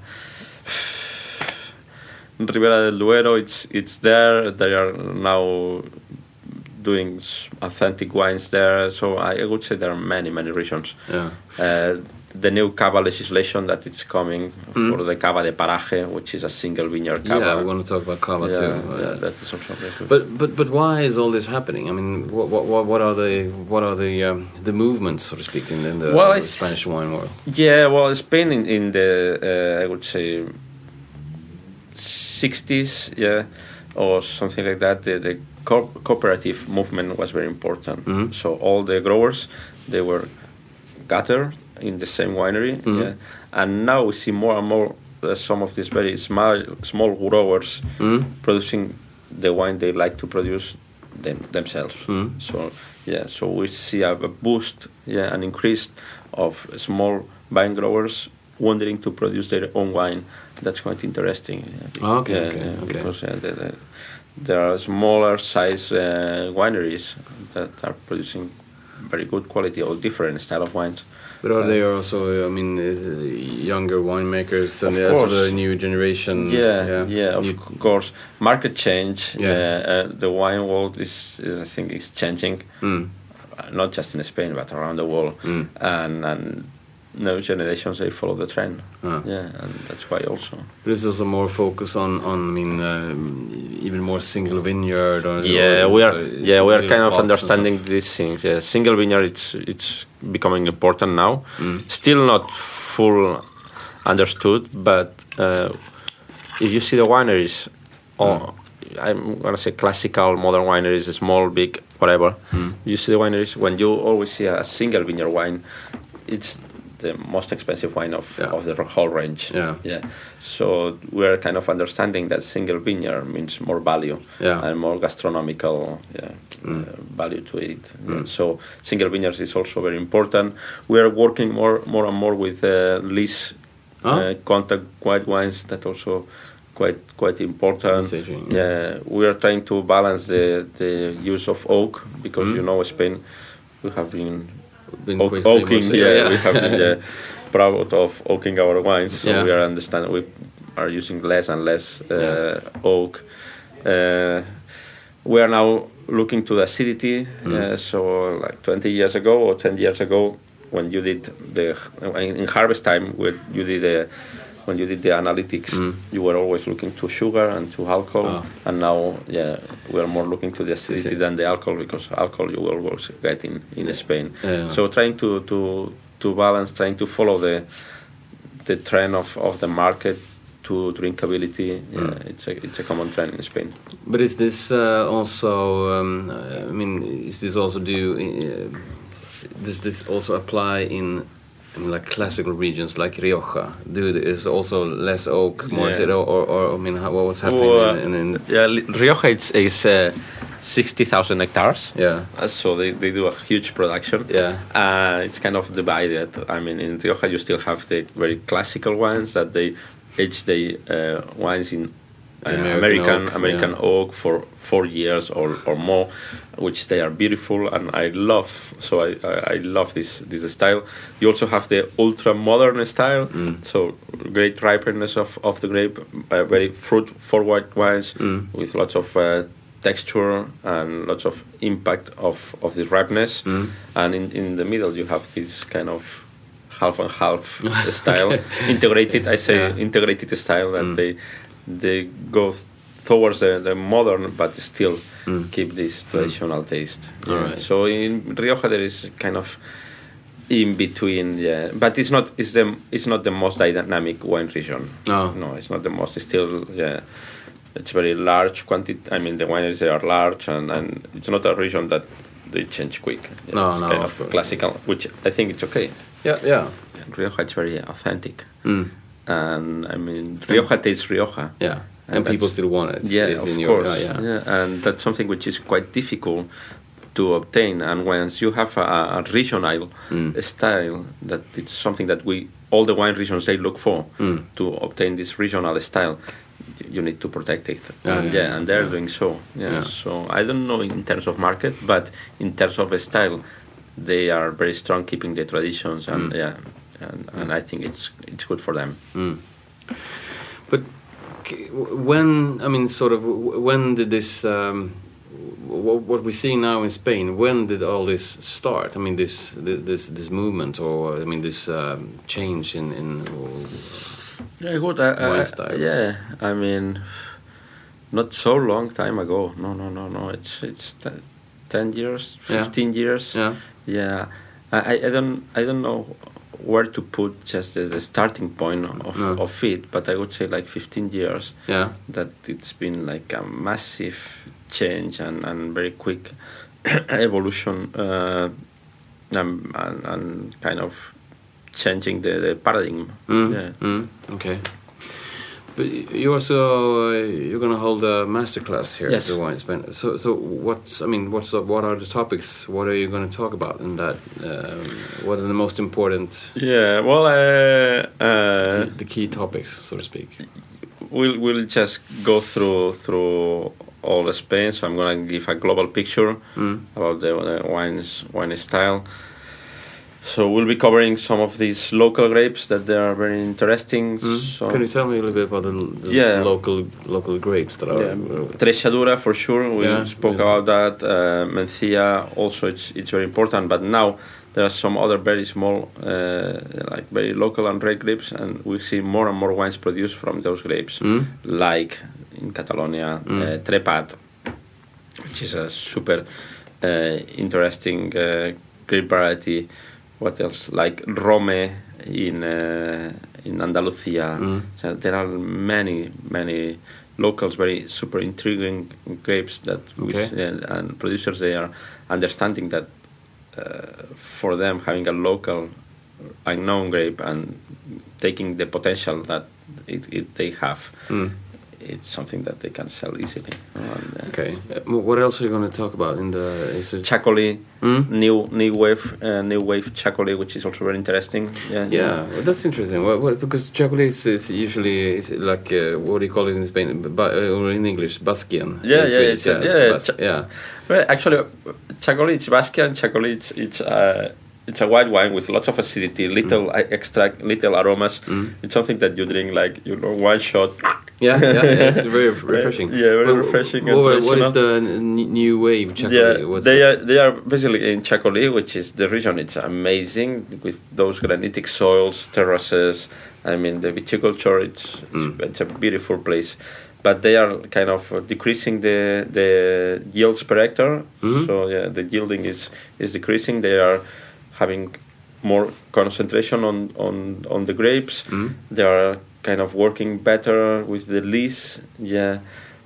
Ribera del Duero, it's it's there. They are now doing s- authentic wines there. So I would say there are many many regions. Yeah. Uh, the new cava legislation that is coming for the cava de paraje, which is a single vineyard cava. Yeah, we're going to talk about cava yeah, too. yeah, Uh, that is also very good. But but but why is all this happening? I mean, what what what are the what are the um, the movements, so to speak, in, in the Well, uh, I- Spanish wine world? Yeah, well, Spain in, in the uh, I would say sixties, yeah, or something like that. The, the co- cooperative movement was very important. Mhm. So all the growers, they were gathered in the same winery, Mhm. yeah. And now we see more and more uh, some of these very small small growers Mhm. producing the wine they like to produce them, themselves. Mhm. So yeah, so we see a, a boost, yeah, an increase of small vine growers wanting to produce their own wine. That's quite interesting. Yeah, Oh, okay, yeah, okay, yeah, okay. Because uh, the, the, there are smaller size uh, wineries that are producing very good quality or different style of wines. But are Uh, they also, I mean, uh, younger winemakers and Of the sort course. of new generation? Yeah, yeah, of new- course. Market change. Yeah. Yeah, uh, the wine world is, is, I think, is changing. Mm. Uh, not just in Spain but around the world. Mm. And and new generations they follow the trend. Ah. Yeah, and that's why also. There's also more focus on, on I mean, um, even more single vineyard. Or Yeah, or- we are. so Yeah, we are little kind of plots and understanding stuff. these things. Yeah, single vineyard. It's it's becoming important now. Mm. Still not full understood, but uh, if you see the wineries, or I'm gonna say classical modern wineries, small, big, whatever. Mm. You see the wineries when you always see a single vineyard wine. It's the most expensive wine of, Yeah. of the whole range. Yeah. Yeah. So we're kind of understanding that single vineyard means more value Yeah. and more gastronomical yeah, Mm. uh, value to it. Yeah. So single vineyards is also very important. We are working more more and more with uh, lease Oh. uh, contact white wines. That also quite quite important. That's interesting, Yeah, we are trying to balance the the use of oak because Mm. you know Spain we have been Been oak, quite oaking. famous, Yeah, yeah. we have been yeah, proud of oaking our wines. So Yeah. we are understand we are using less and less uh, Yeah. oak. Uh, we are now looking to the acidity. Mm. Uh, so like twenty years ago or ten years ago, when you did the in, in harvest time, when you did the when you did the analytics, Mm. you were always looking to sugar and to alcohol, Ah. and now yeah, we are more looking to the acidity see. than the alcohol because alcohol you will always get in in Spain. Yeah. So trying to to to balance, trying to follow the the trend of, of the market to drinkability. Yeah, Mm. it's a it's a common trend in Spain. But is this uh, also? Um, uh, I mean, is this also do? Uh, does this also apply in, in like classical regions like Rioja? Do is also less oak, more Yeah. acid, or, or, or I mean, how, what's happening Well, in, in, in? Yeah, Li- Rioja is, is uh, sixty thousand hectares. Yeah. Uh, so they, they do a huge production. Yeah. Uh, it's kind of divided. I mean, in Rioja you still have the very classical wines that they age the uh, wines in uh, American American oak, American yeah. oak for four years or, or more, which they are beautiful and I love. So I, I, I love this this style. You also have the ultra modern style. Mm. So great ripeness of, of the grape, uh, very fruit forward wines Mm. with lots of uh, texture and lots of impact of, of this ripeness. Mm. And in, in the middle you have this kind of half and half style, integrated. I say Yeah. integrated style that Mm. they they go th- towards the, the modern, but still Mm. keep this traditional taste. All Yeah. right. So in Rioja there is kind of in between, yeah. But it's not it's the it's not the most dynamic wine region. Oh. No, it's not the most. It's still yeah. It's very large quantity. I mean, the wineries they are large, and, and it's not a region that they change quick. Yeah, No, it's no, kind of of course. classical, which I think it's okay. Yeah, yeah. Rioja is very authentic, Mm. and I mean Rioja tastes Rioja. Yeah. And And, people that's- still want it. Yeah, It's of in your- course. yeah, yeah. Yeah, and that's something which is quite difficult to obtain. And once you have a, a regional Mm. style, that it's something that we all the wine regions they look for Mm. to obtain this regional style. you need to protect it. Yeah, and, yeah, yeah, and they're yeah. doing so. Yeah. Yeah. So I don't know in terms of market, but in terms of style, they are very strong, keeping the traditions, and Mm. yeah, and, and I think it's it's good for them. Mm. But c- when, I mean, sort of, w- when did this, um, w- what we see now in Spain, when did all this start? I mean, this thi- this this movement, or I mean, this um, change in in. Yeah, good. I, I, Wine styles. yeah, I mean, not so long time ago. No, no, no, no. It's it's t- ten years, Yeah. fifteen years. Yeah. Yeah, I, I- I don't I don't know where to put just the, the starting point of, No. of it, but I would say like fifteen years. Yeah. That it's been like a massive change and, and very quick evolution, uh, and, and, and kind of changing the, the paradigm. Mm. Yeah. Mm. Okay. But you also uh, you're going to hold a masterclass here Yes. at the Wine Spain. So so what's I mean what's the, what are the topics? What are you going to talk about in that? Um, what are the most important? Yeah, well, uh, uh, the, the key topics, so to speak. we'll we'll just go through through all of Spain. So I'm gonna give a global picture Mm. about the, the wines wine style. So we'll be covering some of these local grapes that they are very interesting. Mm. So Can you tell me a little bit about the, the Yeah. local local grapes that are? yeah, Trexadura for sure. We Yeah, spoke yeah. about that. Uh, Mencia also, it's it's very important. But now there are some other very small, uh, like very local and rare grapes, and we see more and more wines produced from those grapes. Mm. Like in Catalonia, Mm. uh, Trepat, which is a super uh, interesting uh, grape variety. What else? Like Rome in uh, in Andalusia. Mm. So there are many, many locals, very super intriguing grapes that we Okay. see, uh, and producers, they are understanding that uh, for them having a local unknown grape and taking the potential that it, it they have, Mm. it's something that they can sell easily. And, uh, Okay. Uh, what else are you going to talk about in the? Is it? Chacoli, Mm? new new wave, uh, new wave Chacoli, which is also very interesting. Yeah, Yeah, well, that's interesting. Well, well, because chocolate is, is usually is like uh, what do you call it in Spain, ba- uh, or in English, Basquian. Yeah, in yeah, Swedish, it's a- yeah, Bas- cha- yeah. Well, actually, uh, Chacoli, it's Basquian. Chacoli, it's it's uh, it's a white wine with lots of acidity, little mm. extract, little aromas. Mm. It's something that you drink like you know one shot. Yeah, yeah, yeah, it's very refreshing. Yeah, very Well, refreshing and What, what is traditional. the n- new wave chocolate? Yeah, What's they are this? they are basically in Chacoli, which is the region. It's amazing with those granitic soils, terraces. I mean, the viticulture. It's Mm. it's, it's a beautiful place, but they are kind of uh, decreasing the the yields per hectare. Mhm. So yeah, the yielding is is decreasing. They are having more concentration on on on the grapes. Mm. They are kind of working better with the lees. Yeah,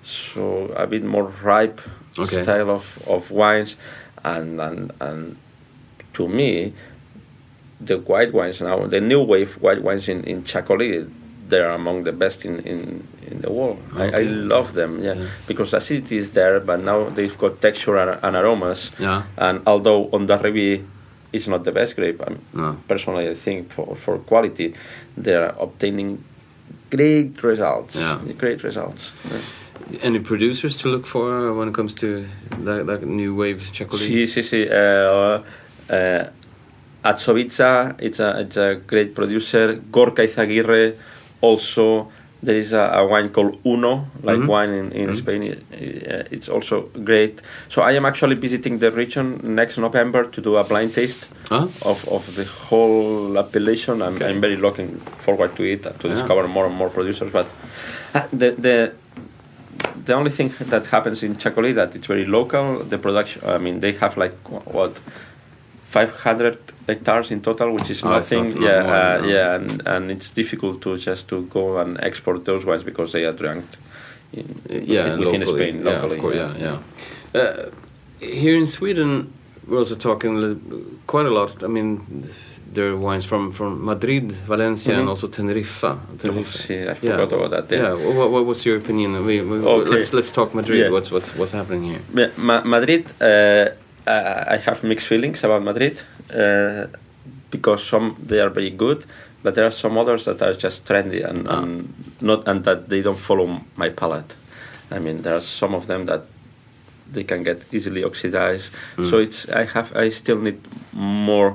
so a bit more ripe Okay. style of, of wines, and, and and to me, the white wines now, the new wave white wines in in Chacoli, they are among the best in in, in the world. I, I Okay. love them. Yeah, Yeah. because acidity is there, but now they've got texture and, and aromas. Yeah. And although Ondarribi is not the best grape, I mean, No. personally I think for for quality, they are obtaining great results. Yeah. Great results. Yeah. Any producers to look for when it comes to that, that new wave chocolate? Sí, sí, sí. Uh, uh, Atsovica, it's a, it's a great producer. Gorka Izaguirre, also. There is a, a wine called Uno, like Mhm. wine in, in Mhm. Spain. It, uh, it's also great. So I am actually visiting the region next November to do a blind taste Huh? of, of the whole appellation. I'm, Okay. I'm very looking forward to it, to Yeah. discover more and more producers. But uh, the the the only thing that happens in Chacoli that it's very local. The production, I mean, they have like what five hundred hectares in total, which is Oh, it's nothing. not yeah, more, uh, no. yeah, and, and it's difficult to just to go and export those wines because they are drunk in, Yeah, within, within locally. Spain, Yeah, locally. of course, yeah, yeah. Uh, here in Sweden, we're also talking li- quite a lot. I mean, there are wines from, from Madrid, Valencia, and Mhm. also Teneriffa. Teneriffa. see, I forgot about that, yeah. Yeah. What, what, what's your opinion? We, we, Okay. Let's let's talk Madrid. Yeah. What's what's what's happening here? Yeah, Ma- Madrid, uh, uh, I have mixed feelings about Madrid. Uh, because some they are very good, but there are some others that are just trendy and, Ah. and not and that they don't follow my palate. I mean, there are some of them that they can get easily oxidized. Mm. So it's I have I still need more.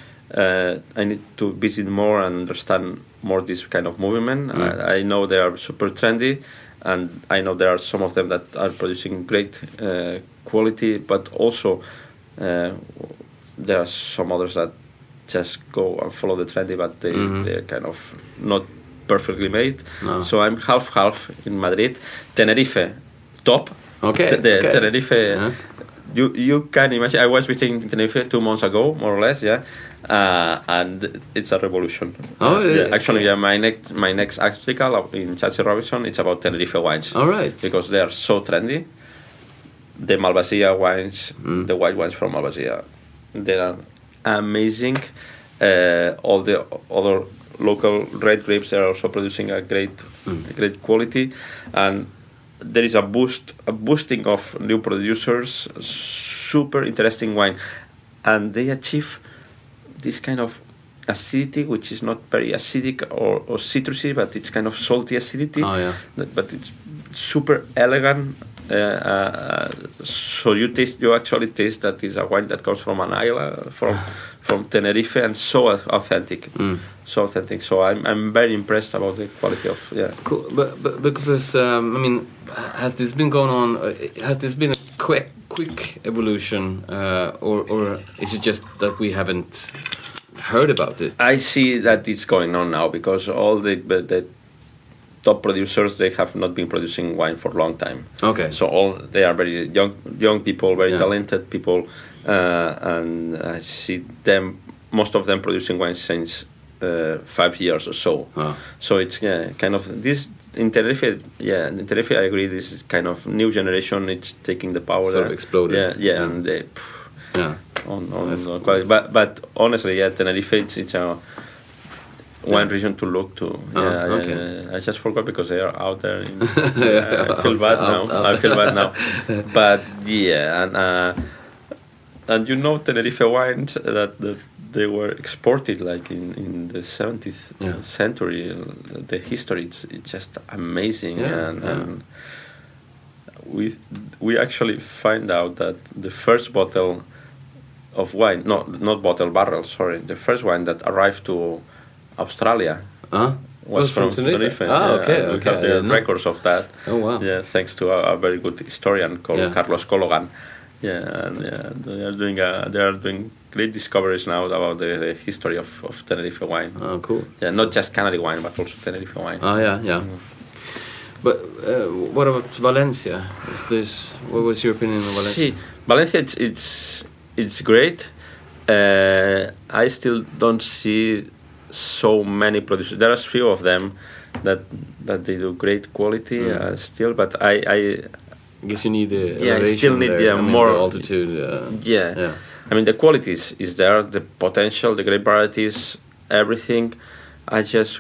Uh, I need to visit more and understand more this kind of movement. Mm. I, I know they are super trendy, and I know there are some of them that are producing great uh, quality, but also uh, there are some others that just go and follow the trendy, but they Mhm. they're kind of not perfectly made. No. So I'm half half in Madrid. Tenerife, top. Okay, T- the okay. Tenerife. Yeah. You you can imagine. I was visiting Tenerife two months ago, more or less. Yeah, uh, and it's a revolution. Oh, yeah, really? actually, yeah. My next my next article in Chachi Robinson, it's about Tenerife wines. All right. Because they are so trendy. The Malvasia wines, Mm. the white wines from Malvasia, they are amazing. Uh, all the other local red grapes are also producing a great, Mm. great quality, and there is a boost, a boosting of new producers. Super interesting wine, and they achieve this kind of acidity, which is not very acidic or, or citrusy, but it's kind of salty acidity. Oh, yeah. But, but it's super elegant. Uh, uh, so you taste, you actually taste that is a wine that comes from an island, from from Tenerife, and so authentic, Mm. so authentic. So I'm I'm very impressed about the quality of yeah. Cool, but, but because um, I mean, has this been going on? Uh, has this been a quick, quick evolution, uh, or or is it just that we haven't heard about it? I see that it's going on now because all the the top producers, they have not been producing wine for a long time. Okay. So all they are very young young people, very Yeah. talented people, uh, and I see them most of them producing wine since uh, five years or so. Wow. So it's yeah, kind of this in Tenerife. Yeah, in Tenerife, I agree. This kind of new generation, it's taking the power. Sort there. of exploded. Yeah, yeah, Yeah. and they, pff, Yeah. on on, That's on cool. quality. But but honestly, yeah, Tenerife, it's, it's a one Yeah. region to look to. Oh, Yeah, okay. I, I just forgot because they are out there. In, yeah, I feel bad now. Out- out. I feel bad now. But yeah, and uh, and you know Tenerife wines that, that they were exported like in, in the seventeenth Yeah. century. The history, it's, it's just amazing. Yeah, and, yeah. and we we actually find out that the first bottle of wine, no, not bottle, barrel, sorry, the first wine that arrived to Australia Huh? was, Was from from Tenerife? Tenerife. Ah, Yeah, okay, and we okay, I have the didn't know. records of that. Oh, wow. Yeah, thanks to a, a very good historian called Yeah. Carlos Cologan. Yeah, and yeah, they are doing a, they are doing great discoveries now about the, the history of, of Tenerife wine. Oh, cool. Yeah, not just Canary wine, but also Tenerife wine. Oh, yeah, yeah. But uh, what about Valencia? Is this what was your opinion on Valencia? See, Valencia, it's it's, it's great. Uh, I still don't see so many producers. There are a few of them that that they do great quality Mm. uh, still, but I, I I guess you need the Yeah, I elevation still need, there. yeah, I mean, more- the altitude. Uh, yeah. yeah. I mean the quality is, is there, the potential, the great varieties, everything. I just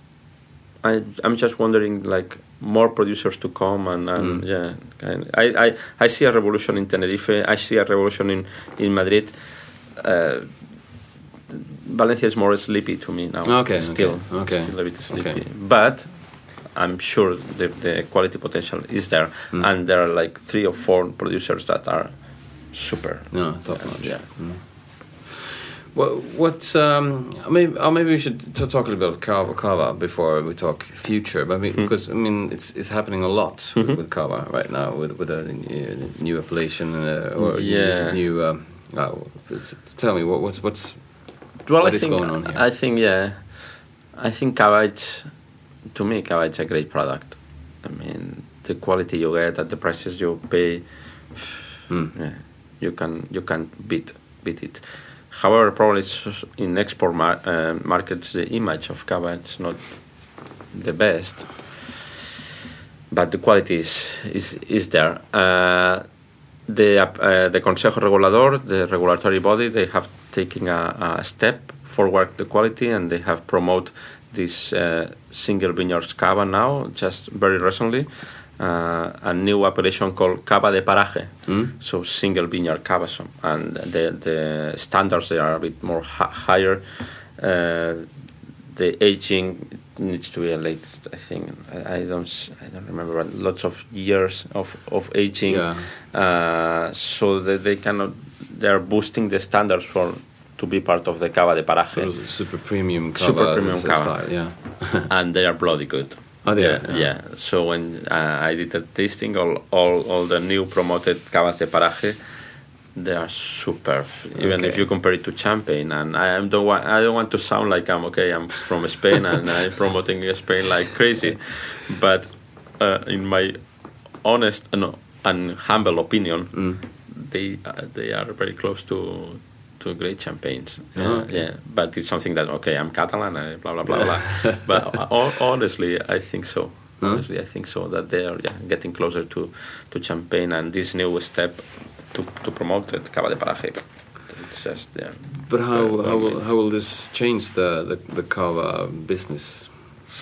I I'm just wondering like more producers to come and, and Mm. yeah, kind I, I I see a revolution in Tenerife. I see a revolution in in Madrid. Uh, Valencia is more sleepy to me now. Okay, still, okay, okay, still a bit sleepy, okay. but I'm sure the the quality potential is there, Mm. and there are like three or four producers that are super. No, top notch. Yeah. Mm. What what's um maybe oh, maybe we should t- talk a little bit about Cava, Cava before we talk future. But I mean, Hmm. because I mean it's it's happening a lot with, Mhm. with Cava right now with with a uh, new appellation uh, or Yeah. new. Um, uh, s- tell me what what's what's Well, what I is think going on here? I think yeah, I think Cava, it's, to me Cava is a great product. I mean the quality you get at the prices you pay, Mm. yeah, you can you can beat beat it. However, probably s- in export mar- uh, markets the image of Cava is not the best, but the quality is is, is there. Uh, the uh, the Consejo Regulador, the regulatory body, they have taken a, a step forward the quality, and they have promoted this uh, single vineyards Cava now, just very recently, uh, a new appellation called Cava de Paraje, Mm. so single vineyard cava, and the the standards they are a bit more hi- higher. Uh, the aging needs to be a late, I think. I, I don't s- I don't remember, but lots of years of of aging. Yeah. Uh, so that they cannot. They are boosting the standards for to be part of the Cava de Paraje. Sort of super premium cava. Super premium s- cava. style, yeah. And they are bloody good. Oh, they yeah, are, yeah. yeah. So when uh, I did a tasting, all, all all the new promoted cavas de paraje, they are superb. Even Okay. if you compare it to champagne, and I am don't want I don't want to sound like I'm okay. I'm from Spain and I'm promoting Spain like crazy, but uh, in my honest and, and humble opinion, Mm. they uh, they are very close to. To great champagnes, Oh, yeah, okay. yeah. But it's something that okay, I'm Catalan, I blah blah blah blah. But uh, honestly, I think so. Honestly, I think so that they are yeah, getting closer to, to champagne, and this new step to to promote it, Cava de Paraje. It's just yeah. But how very- how will very- how will this change the the, the cava business?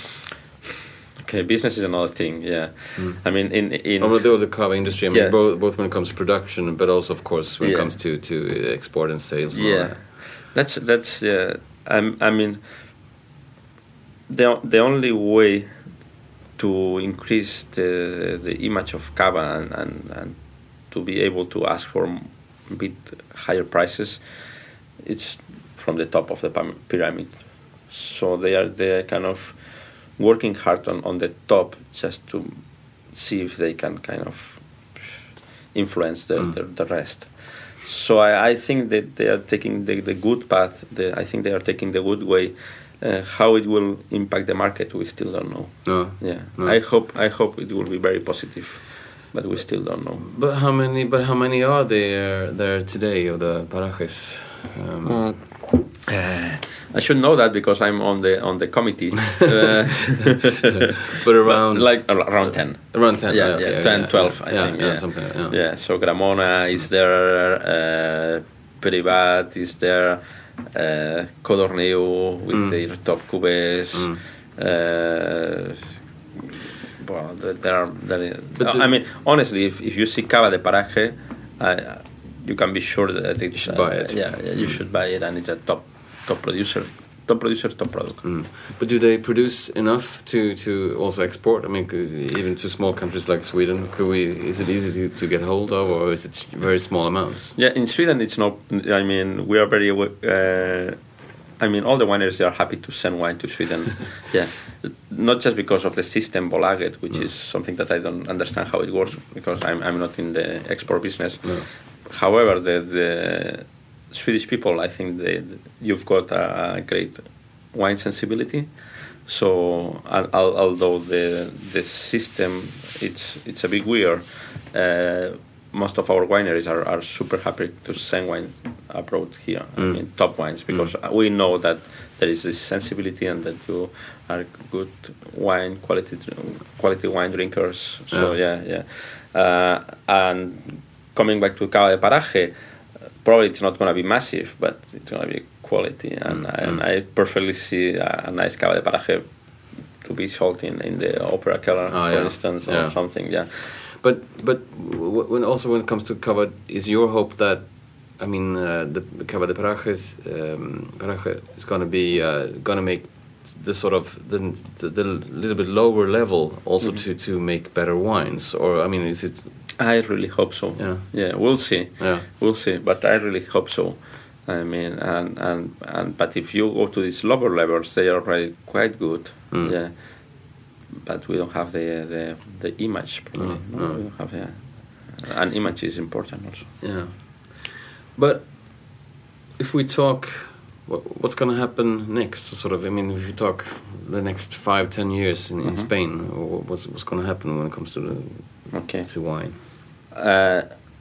Okay, business is another thing. Yeah, Mm. I mean in in Or the, the cava industry. I mean, Yeah. both, both when it comes to production, but also, of course, when Yeah. it comes to to export and sales. and all yeah, that. that's that's yeah. I'm, I mean, the the only way to increase the the image of cava and, and, and to be able to ask for a bit higher prices, it's from the top of the pam- pyramid. So they are they are kind of working hard on, on the top just to see if they can kind of influence the, Mm. the, the rest. So I, I think that they are taking the, the good path. The, I think they are taking the good way. Uh, how it will impact the market, we still don't know. No. Yeah, No. I hope I hope it will be very positive, but we still don't know. But how many? But how many are there there today of the parajes? Um, I should know that because I'm on the on the committee. Uh, But around like around ten. around ten. Yeah, okay, yeah, okay, ten, yeah, twelve, yeah, I yeah, think, yeah, yeah. something. Like, yeah. Yeah, so Gramona is there, uh, Privat is there, uh, Codorniu with Mm. their top cubes. Mm. Uh, well, th- there are. There, But I the- mean, honestly, if, if you see Cava de Paraje, uh, you can be sure that it's, should uh, buy it. Yeah, yeah, you should buy it, and it's a top top producer, top producer, top product. Mm. But do they produce enough to, to also export? I mean, could, even to small countries like Sweden, could we? Is it easy to, to get hold of, or is it very small amounts? Yeah, in Sweden it's not. I mean, we are very. Uh, I mean, all the wineries are happy to send wine to Sweden. Yeah, not just because of the system Bolaget, which Mm. is something that I don't understand how it works because I'm I'm not in the export business. No. However, the the Swedish people, I think they you've got a great wine sensibility. So al- al- although the the system it's it's a bit weird, uh, most of our wineries are, are super happy to send wine abroad here. I Mm. mean top wines because Mm. we know that there is this sensibility and that you are good wine quality quality wine drinkers. So yeah, yeah. Uh, and coming back to Cava de Paraje, probably it's not going to be massive, but it's going to be quality. And, Mm, and mm. I perfectly see a, a nice Cava de Paraje to be sold in, in the Opera Keller, Oh, for yeah. instance, or Yeah. something. Yeah. But but w- when also when it comes to cava, is your hope that I mean uh, the, the cava de parajes um, paraje is going to be uh, going to make the sort of the, the, the little bit lower level also Mhm. to, to make better wines, or I mean is it? I really hope so. Yeah. Yeah, we'll see. Yeah. We'll see. But I really hope so. I mean, and, and, and but if you go to these lower levels, they are already quite good. Mm. Yeah. But we don't have the the, the image. Probably. No, No, no. we don't have the, and image is important also. Yeah. But if we talk, what, what's going to happen next? Sort of, I mean, if you talk the next five, ten years in, in Mhm. Spain, wh- what's what's going to happen when it comes to the Okay. to wine? Uh,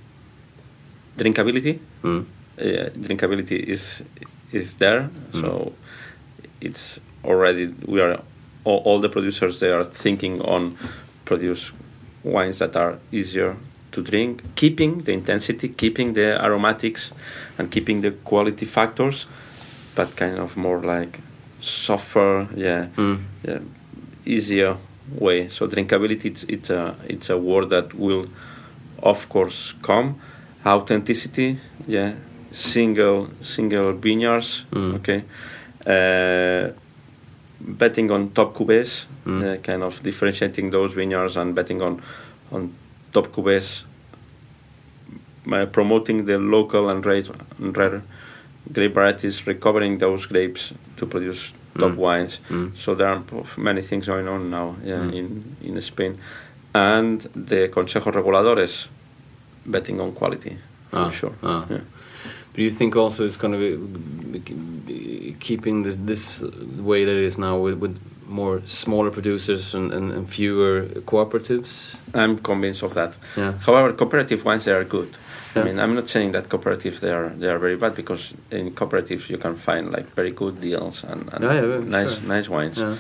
drinkability. Mm. Uh, drinkability is is there. Mm. So it's already we are all, all the producers they are thinking on produce wines that are easier to drink, keeping the intensity, keeping the aromatics, and keeping the quality factors, but kind of more like softer, yeah, Mm. yeah easier way. So drinkability, it's it's a it's a word that will, of course, come. Authenticity, yeah, single single vineyards, Mm. okay. Uh, betting on top cuvées, Mm. uh, kind of differentiating those vineyards and betting on on top cuvées, uh, promoting the local and rare, and rare grape varieties, recovering those grapes to produce top Mm. wines. Mm. So there are many things going on now, yeah, Mm. in in Spain, and the consejos reguladores betting on quality, for Ah, sure. ah. Yeah. Do you think also it's going to be, be keeping this this way that it is now with, with more smaller producers and, and, and fewer cooperatives? I'm convinced of that. Yeah. However, cooperative wines, they are good. Yeah. I mean, I'm not saying that cooperatives they are they are very bad, because in cooperatives you can find like very good deals and, and Yeah, yeah, yeah, nice sure. nice wines. Yeah.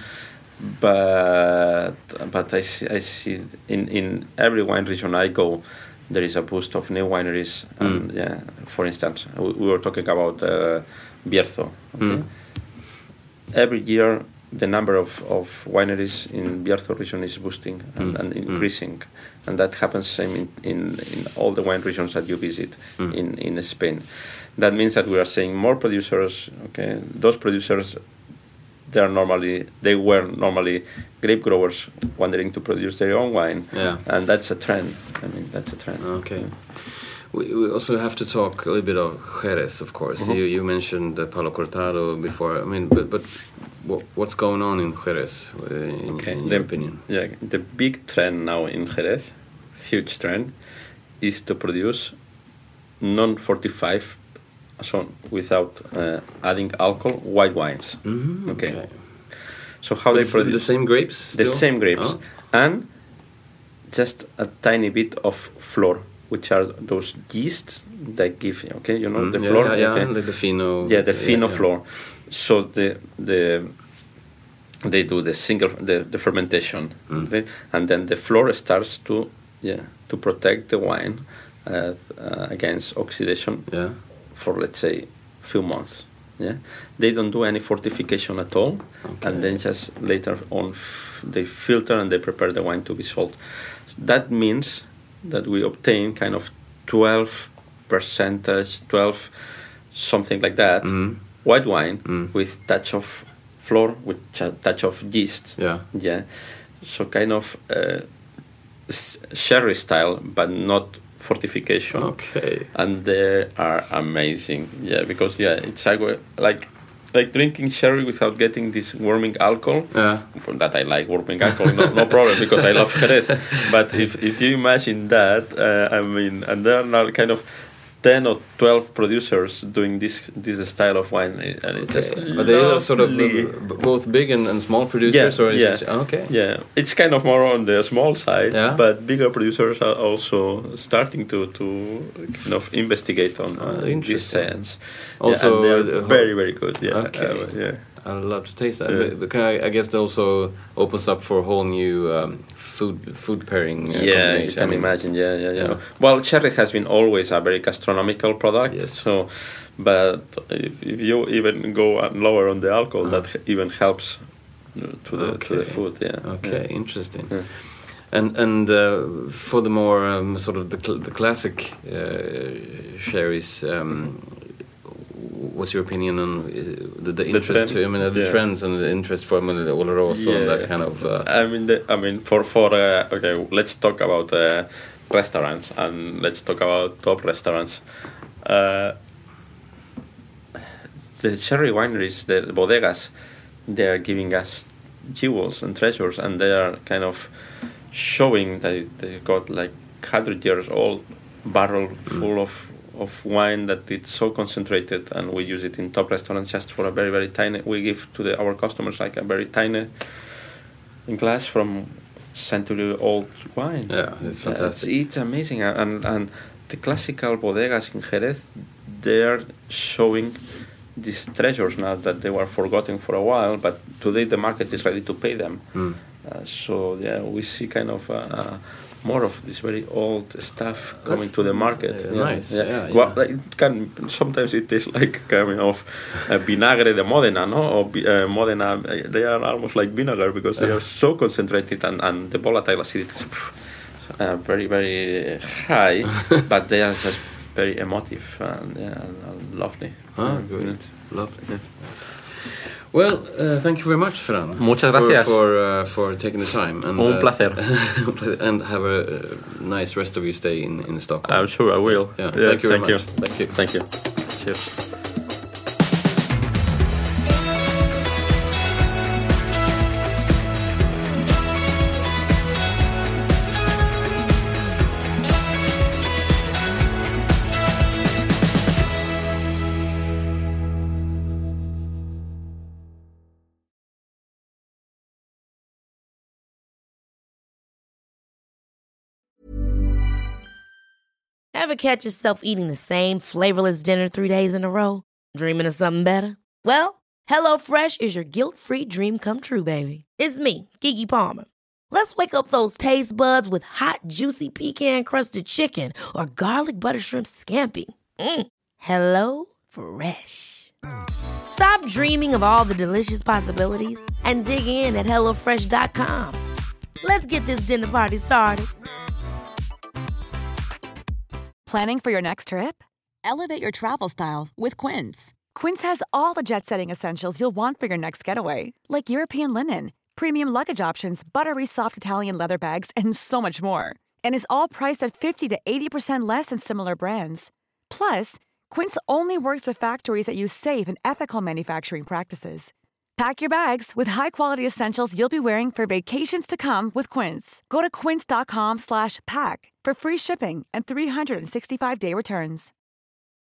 But but I see, I see in in every wine region I go, there is a boost of new wineries. And Mm. yeah, for instance, we, we were talking about uh, Bierzo. Okay? Mm. Every year, the number of, of wineries in Bierzo region is boosting and, Mm. and Mm. increasing, and that happens same in, in, in all the wine regions that you visit Mm. in, in Spain. That means that we are seeing more producers. Okay, those producers, they are normally they were normally grape growers wanting to produce their own wine, Yeah. and that's a trend. I mean, that's a trend. Okay. We, we also have to talk a little bit of Jerez, of course. Mhm. You you mentioned uh, Palo Cortado before. I mean, but but what, what's going on in Jerez, uh, in, Okay, in the, your opinion? Yeah, the big trend now in Jerez, huge trend, is to produce non-forty-five, so without uh, adding alcohol, white wines. Mhm, okay. okay. So how It's they produce the same grapes? the still? same grapes, Oh. and just a tiny bit of flor, which are those yeasts that give, okay, you know, Mm, the yeah, flor, yeah, yeah, okay? like the fino. Yeah, the yeah, fino yeah. floor. So the the they do the single the, the fermentation, Mm. okay? And then the floor starts to yeah to protect the wine uh, uh, against oxidation Yeah. for, let's say, few months. Yeah, they don't do any fortification at all, Okay. and then just later on f- they filter and they prepare the wine to be sold. That means that we obtain kind of twelve percentage, twelve something like that, Mm. white wine Mm. with touch of flour, with a touch of yeast. Yeah. Yeah, so kind of uh, s- sherry style, but not fortification. Okay. And they are amazing. Yeah, because yeah, it's like like like drinking sherry without getting this warming alcohol. Yeah. That I like warming alcohol, no, no problem, because I love Jerez. But if if you imagine that, uh, I mean, and there are now kind of ten or twelve producers doing this this style of wine, and it's just Okay. Are they sort of lovely. uh, b- both big and, and small producers, Yeah, or is yeah. it, okay? Yeah, it's kind of more on the small side, Yeah. but bigger producers are also starting to, to kind of investigate on Oh, uh, this interesting. science. Also, yeah, and they're uh, very, very good. Yeah, Okay. uh, yeah. I'd love to taste that. Yeah. But, but I, I guess that also opens up for a whole new um, food food pairing. Uh, Yeah, you combination. can I mean, imagine. Yeah, yeah, yeah, yeah. Well, sherry has been always a very gastronomical product. Yes. So, but if, if you even go on lower on the alcohol, that h- even helps uh, to the to the Okay. food. Yeah. Okay, Yeah. interesting. Yeah. And and uh, for the more um, sort of the cl- the classic uh, sherries, um, what's your opinion on uh, the, the interest? trend? I mean, uh, the Yeah. trends and the interest for I mean, the Oloroso and that kind of. Uh, I mean, the, I mean, for for uh, okay, let's talk about uh, restaurants, and let's talk about top restaurants. Uh, the cherry wineries, the bodegas, they are giving us jewels and treasures, and they are kind of showing that they got like hundred years old barrel full of of wine that it's so concentrated, and we use it in top restaurants just for a very very tiny. We give to the, our customers like a very tiny glass from century old wine. Yeah, it's That's- fantastic. It's amazing, and and the classical bodegas in Jerez, they are showing these treasures now that they were forgotten for a while, but today the market is ready to pay them. Mm. Uh, so yeah, we see kind of a, more of this very old stuff coming That's to the market. uh, nice. Yeah, yeah. Well, like, it can sometimes it is like coming of uh, vinagre de Modena, no? Or uh, Modena. Uh, they are almost like vinegar because they are so concentrated, and, and the volatile acidity is uh, very very high, but they are just very emotive and, yeah, and lovely. Ah, good, yeah. Lovely. Yeah. Well, uh, thank you very much, Ferran. Muchas gracias. For, for, uh, for taking the time. And, Un uh, placer. And have a uh, nice rest of your stay in, in Stockholm. I'm sure I will. Yeah, yeah thank you very thank much. You. Thank you. Thank you. Cheers. Ever catch yourself eating the same flavorless dinner three days in a row? Dreaming of something better? Well, HelloFresh is your guilt-free dream come true, baby. It's me, Keke Palmer. Let's wake up those taste buds with hot, juicy pecan-crusted chicken or garlic butter shrimp scampi. Mm. Hello Fresh. Stop dreaming of all the delicious possibilities and dig in at hello fresh dot com. Let's get this dinner party started. Planning for your next trip? Elevate your travel style with Quince. Quince has all the jet-setting essentials you'll want for your next getaway, like European linen, premium luggage options, buttery soft Italian leather bags, and so much more. And is all priced at fifty to eighty percent less than similar brands. Plus, Quince only works with factories that use safe and ethical manufacturing practices. Pack your bags with high-quality essentials you'll be wearing for vacations to come with Quince. Go to quince dot com slash pack for free shipping and three sixty-five day returns.